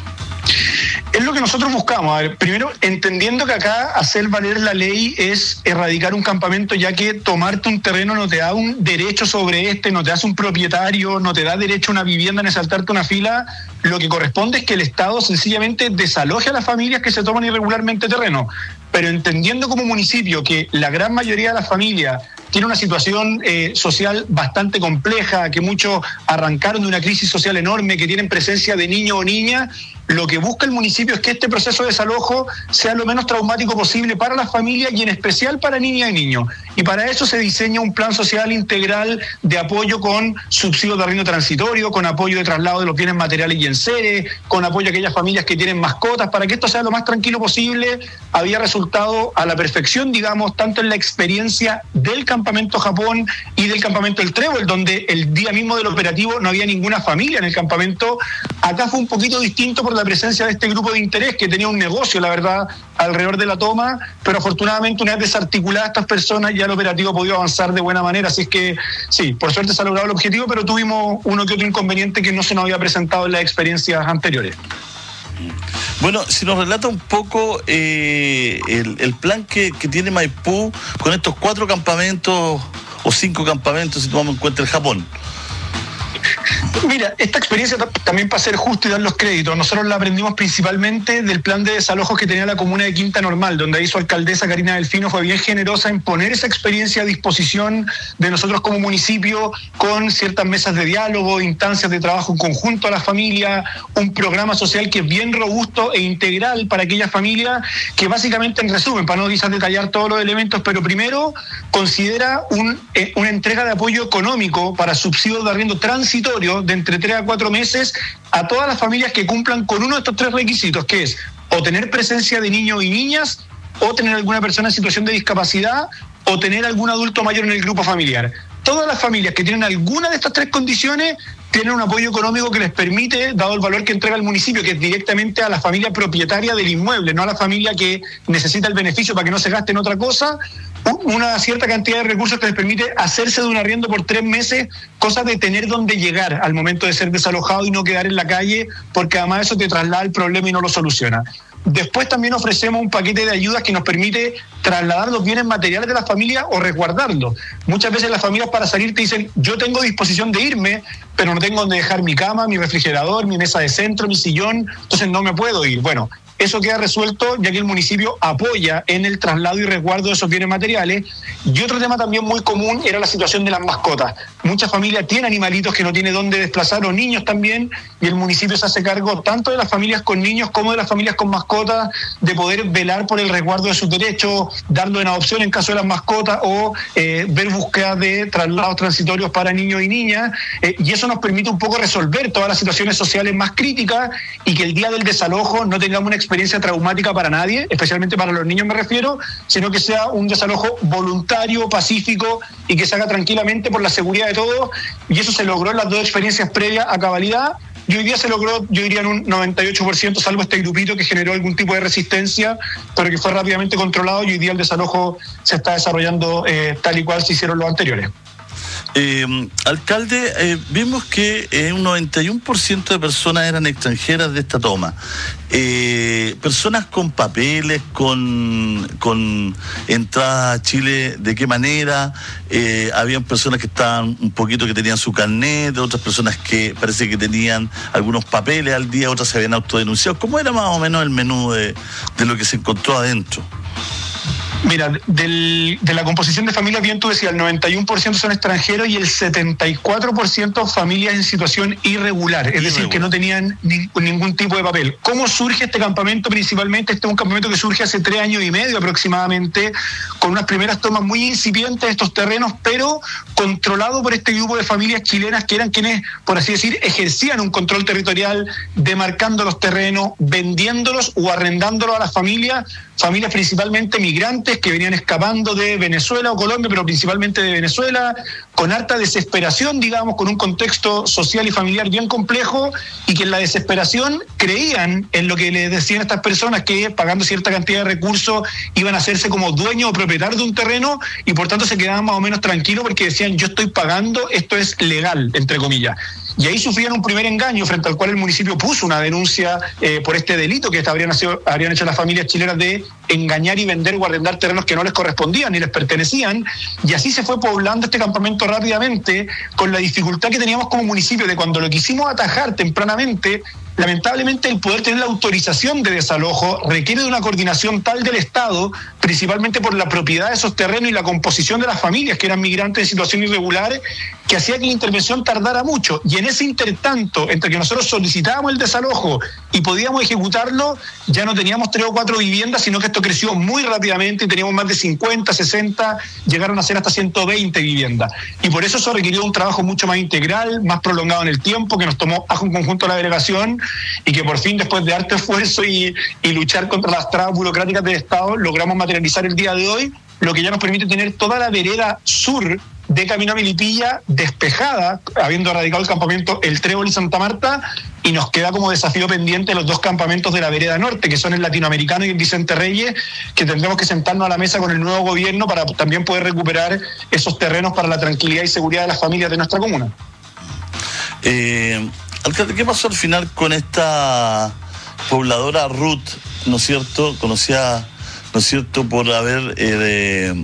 Speaker 11: Es lo que nosotros buscamos. A ver, primero, entendiendo que acá hacer valer la ley es erradicar un campamento, ya que tomarte un terreno no te da un derecho sobre este, no te hace un propietario, no te da derecho a una vivienda ni saltarte una fila. Lo que corresponde es que el Estado sencillamente desaloje a las familias que se toman irregularmente terreno. Pero entendiendo como municipio que la gran mayoría de las familias tiene una situación eh, social bastante compleja, que muchos arrancaron de una crisis social enorme, que tienen presencia de niño o niña, lo que busca el municipio es que este proceso de desalojo sea lo menos traumático posible para las familias y en especial para niñas y niños. Y para eso se diseña un plan social integral de apoyo con subsidios de arriendo transitorio, con apoyo de traslado de los bienes materiales y enseres, con apoyo a aquellas familias que tienen mascotas, para que esto sea lo más tranquilo posible. Había resultado a la perfección, digamos, tanto en la experiencia del campamento Japón y del campamento El Trébol, donde el día mismo del operativo no había ninguna familia en el campamento. Acá fue un poquito distinto por la presencia de este grupo de interés que tenía un negocio, la verdad, alrededor de la toma, pero afortunadamente una vez desarticuladas estas personas ya el operativo ha podido avanzar de buena manera, así es que sí, por suerte se ha logrado el objetivo, pero tuvimos uno que otro inconveniente que no se nos había presentado en las experiencias anteriores.
Speaker 12: Bueno, si nos relata un poco eh, el, el plan que, que tiene Maipú con estos cuatro campamentos o cinco campamentos, si tomamos en cuenta el Japón.
Speaker 11: Mira, esta experiencia también, para ser justo y dar los créditos, nosotros la aprendimos principalmente del plan de desalojos que tenía la comuna de Quinta Normal, donde ahí su alcaldesa Karina Delfino fue bien generosa en poner esa experiencia a disposición de nosotros como municipio, con ciertas mesas de diálogo, instancias de trabajo en conjunto a la familia, un programa social que es bien robusto e integral para aquellas familias que básicamente, en resumen, para no quizás detallar todos los elementos, pero primero considera un, eh, una entrega de apoyo económico para subsidios de arriendo transitorio de entre tres a cuatro meses a todas las familias que cumplan con uno de estos tres requisitos, que es o tener presencia de niños y niñas, o tener alguna persona en situación de discapacidad, o tener algún adulto mayor en el grupo familiar. Todas las familias que tienen alguna de estas tres condiciones tienen un apoyo económico que les permite, dado el valor que entrega el municipio, que es directamente a la familia propietaria del inmueble, no a la familia que necesita el beneficio para que no se gaste en otra cosa, una cierta cantidad de recursos que les permite hacerse de un arriendo por tres meses, cosa de tener dónde llegar al momento de ser desalojado y no quedar en la calle, porque además eso te traslada el problema y no lo soluciona. Después también ofrecemos un paquete de ayudas que nos permite trasladar los bienes materiales de la familia o resguardarlos. Muchas veces las familias para salir te dicen, yo tengo disposición de irme, pero no tengo donde dejar mi cama, mi refrigerador, mi mesa de centro, mi sillón, entonces no me puedo ir. Bueno, eso queda resuelto ya que el municipio apoya en el traslado y resguardo de esos bienes materiales. Y otro tema también muy común era la situación de las mascotas. Muchas familias tienen animalitos que no tienen dónde desplazar, o niños también, y el municipio se hace cargo tanto de las familias con niños como de las familias con mascotas, de poder velar por el resguardo de sus derechos, darlo en adopción en caso de las mascotas, o eh, ver búsquedas de traslados transitorios para niños y niñas, eh, y eso nos permite un poco resolver todas las situaciones sociales más críticas y que el día del desalojo no tengamos una experiencia traumática para nadie, especialmente para los niños me refiero, sino que sea un desalojo voluntario, pacífico y que se haga tranquilamente por la seguridad de todos, y eso se logró en las dos experiencias previas a cabalidad. Y hoy día se logró, yo diría, en un noventa y ocho por ciento, salvo este grupito que generó algún tipo de resistencia, pero que fue rápidamente controlado, y hoy día el desalojo se está desarrollando eh, tal y cual se hicieron los anteriores.
Speaker 12: Eh, alcalde, eh, vimos que eh, un noventa y uno por ciento de personas eran extranjeras de esta toma. Eh, personas con papeles, con, con entrada a Chile, ¿de qué manera? Eh, habían personas que estaban un poquito que tenían su carnet, otras personas que parece que tenían algunos papeles al día, otras se habían autodenunciado. ¿Cómo era más o menos el menú de, de lo que se encontró adentro?
Speaker 11: Mira, del, de la composición de familias, bien tú decías, el noventa y uno por ciento son extranjeros y el setenta y cuatro por ciento familias en situación irregular, es irregular. decir, que no tenían ni, ningún tipo de papel. ¿Cómo surge este campamento? Principalmente este es un campamento que surge hace tres años y medio aproximadamente, con unas primeras tomas muy incipientes de estos terrenos, pero controlado por este grupo de familias chilenas que eran quienes, por así decir, ejercían un control territorial, demarcando los terrenos, vendiéndolos o arrendándolos a las familias, familias principalmente migrantes, migrantes que venían escapando de Venezuela o Colombia, pero principalmente de Venezuela, con harta desesperación, digamos, con un contexto social y familiar bien complejo, y que en la desesperación creían en lo que les decían estas personas, que pagando cierta cantidad de recursos iban a hacerse como dueños o propietarios de un terreno, y por tanto se quedaban más o menos tranquilos porque decían, yo estoy pagando, esto es legal, entre comillas. Y ahí sufrían un primer engaño frente al cual el municipio puso una denuncia eh, por este delito que habrían, nacido, habrían hecho las familias chilenas de engañar y vender o arrendar terrenos que no les correspondían ni les pertenecían. Y así se fue poblando este campamento rápidamente, con la dificultad que teníamos como municipio de cuando lo quisimos atajar tempranamente. Lamentablemente, el poder tener la autorización de desalojo requiere de una coordinación tal del Estado, principalmente por la propiedad de esos terrenos y la composición de las familias que eran migrantes en situación irregular, que hacía que la intervención tardara mucho. Y en ese intertanto, entre que nosotros solicitábamos el desalojo y podíamos ejecutarlo, ya no teníamos tres o cuatro viviendas, sino que esto creció muy rápidamente y teníamos más de cincuenta, sesenta, llegaron a ser hasta ciento veinte viviendas. Y por eso eso requirió un trabajo mucho más integral, más prolongado en el tiempo, que nos tomó a un conjunto de la delegación, y que por fin, después de harto esfuerzo y, y luchar contra las trabas burocráticas del Estado, logramos materializar el día de hoy, lo que ya nos permite tener toda la vereda sur de Camino a Melipilla despejada, habiendo radicado el campamento El Trébol y Santa Marta, y nos queda como desafío pendiente los dos campamentos de la vereda norte, que son el Latinoamericano y el Vicente Reyes, que tendremos que sentarnos a la mesa con el nuevo gobierno para también poder recuperar esos terrenos para la tranquilidad y seguridad de las familias de nuestra comuna.
Speaker 12: Eh... Alcalde, ¿qué pasó al final con esta pobladora Ruth, ¿no es cierto? Conocida, ¿no es cierto?, por haber... Eh, de,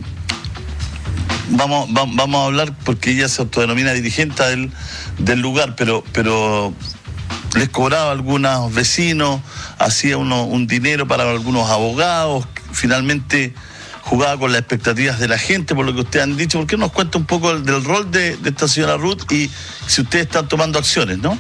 Speaker 12: vamos, va, vamos a hablar porque ella se autodenomina dirigente del, del lugar, pero, pero les cobraba a algunos vecinos, hacía uno, un dinero para algunos abogados, finalmente jugaba con las expectativas de la gente, por lo que ustedes han dicho. ¿Por qué nos cuenta un poco del, del rol de, de esta señora Ruth y si ustedes están tomando acciones, no?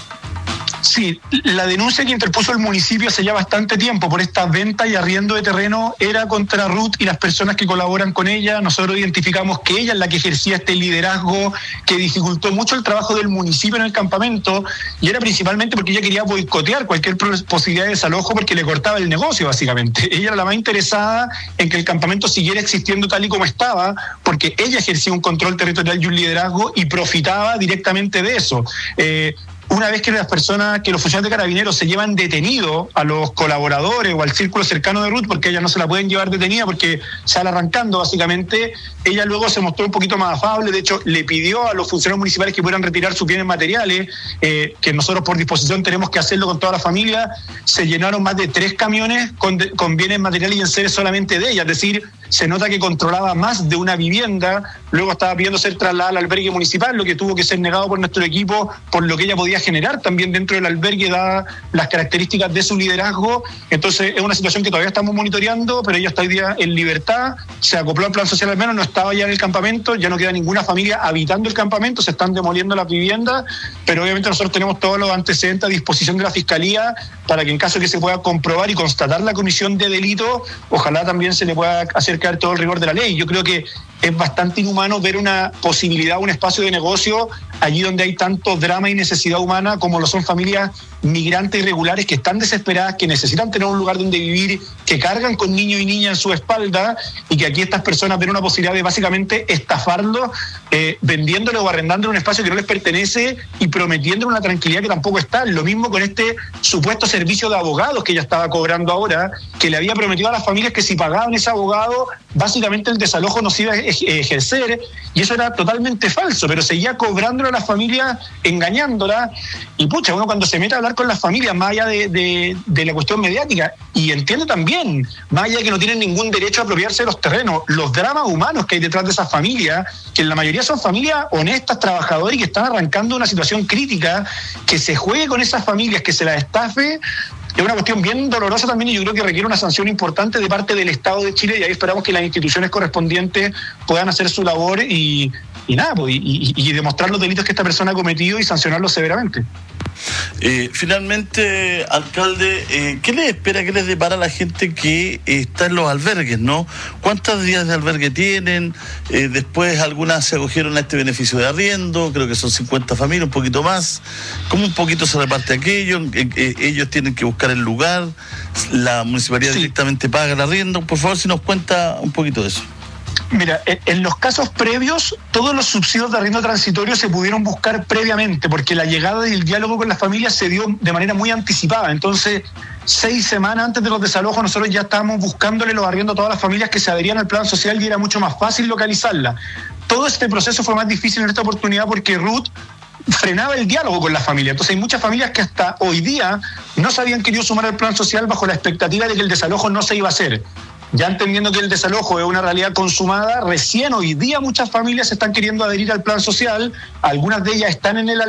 Speaker 11: Sí, la denuncia que interpuso el municipio hace ya bastante tiempo por esta venta y arriendo de terreno era contra Ruth y las personas que colaboran con ella. Nosotros identificamos que ella es la que ejercía este liderazgo que dificultó mucho el trabajo del municipio en el campamento, y era principalmente porque ella quería boicotear cualquier posibilidad de desalojo porque le cortaba el negocio, básicamente. Ella era la más interesada en que el campamento siguiera existiendo tal y como estaba, porque ella ejercía un control territorial y un liderazgo y profitaba directamente de eso. Eh, Una vez que las personas, que los funcionarios de Carabineros se llevan detenido a los colaboradores o al círculo cercano de Ruth, porque ella no se la pueden llevar detenida porque sale arrancando básicamente, ella luego se mostró un poquito más afable. De hecho, le pidió a los funcionarios municipales que pudieran retirar sus bienes materiales, eh, que nosotros por disposición tenemos que hacerlo con toda la familia. Se llenaron más de tres camiones con, de, con bienes materiales y enseres solamente de ella, es decir, se nota que controlaba más de una vivienda. Luego estaba pidiendo ser trasladada al albergue municipal, lo que tuvo que ser negado por nuestro equipo, por lo que ella podía generar también dentro del albergue, dadas las características de su liderazgo. Entonces es una situación que todavía estamos monitoreando, pero ella está hoy día en libertad, se acopló al plan social, al menos no estaba ya en el campamento, ya no queda ninguna familia habitando el campamento, se están demoliendo las viviendas, pero obviamente nosotros tenemos todos los antecedentes a disposición de la Fiscalía para que en caso que se pueda comprobar y constatar la comisión de delito, ojalá también se le pueda hacer caer todo el rigor de la ley. Yo creo que es bastante inhumano ver una posibilidad, un espacio de negocio allí donde hay tanto drama y necesidad humana, como lo son familias migrantes irregulares que están desesperadas, que necesitan tener un lugar donde vivir, que cargan con niños y niñas en su espalda, y que aquí estas personas ven una posibilidad de básicamente estafarlos, eh, vendiéndole o arrendándole un espacio que no les pertenece y prometiéndole una tranquilidad que tampoco está. Lo mismo con este supuesto servicio de abogados que ella estaba cobrando ahora, que le había prometido a las familias que si pagaban ese abogado, básicamente el desalojo no se iba a ejercer, y eso era totalmente falso, pero seguía cobrándole a las familias, engañándolas. Y pucha, uno cuando se mete a hablar con las familias, más allá de, de, de la cuestión mediática, y entiende también, más allá de que no tienen ningún derecho a apropiarse de los terrenos, los dramas humanos que hay detrás de esas familias, que en la mayoría son familias honestas, trabajadoras y que están arrancando una situación crítica, que se juegue con esas familias, que se las estafe, es una cuestión bien dolorosa también, y yo creo que requiere una sanción importante de parte del Estado de Chile, y ahí esperamos que las instituciones correspondientes puedan hacer su labor y, y nada, pues, y, y, y demostrar los delitos que esta persona ha cometido y sancionarlos severamente.
Speaker 12: Eh, finalmente, alcalde, eh, ¿qué les espera, qué les depara a la gente que eh, está en los albergues, no? ¿Cuántos días de albergue tienen? Eh, después algunas se acogieron a este beneficio de arriendo, creo que son cincuenta familias, un poquito más. ¿Cómo un poquito se reparte aquello? Eh, eh, ellos tienen que buscar el lugar, la municipalidad sí. directamente paga el arriendo. Por favor, si nos cuenta un poquito de eso.
Speaker 11: Mira, en los casos previos, todos los subsidios de arriendo transitorio se pudieron buscar previamente, porque la llegada y el diálogo con las familias se dio de manera muy anticipada. Entonces, seis semanas antes de los desalojos, nosotros ya estábamos buscándole los arriendos a todas las familias que se adherían al plan social y era mucho más fácil localizarla. Todo este proceso fue más difícil en esta oportunidad porque Ruth frenaba el diálogo con las familias. Entonces hay muchas familias que hasta hoy día no se habían querido sumar al plan social bajo la expectativa de que el desalojo no se iba a hacer. Ya entendiendo que el desalojo es una realidad consumada, recién hoy día muchas familias se están queriendo adherir al plan social, algunas de ellas están en el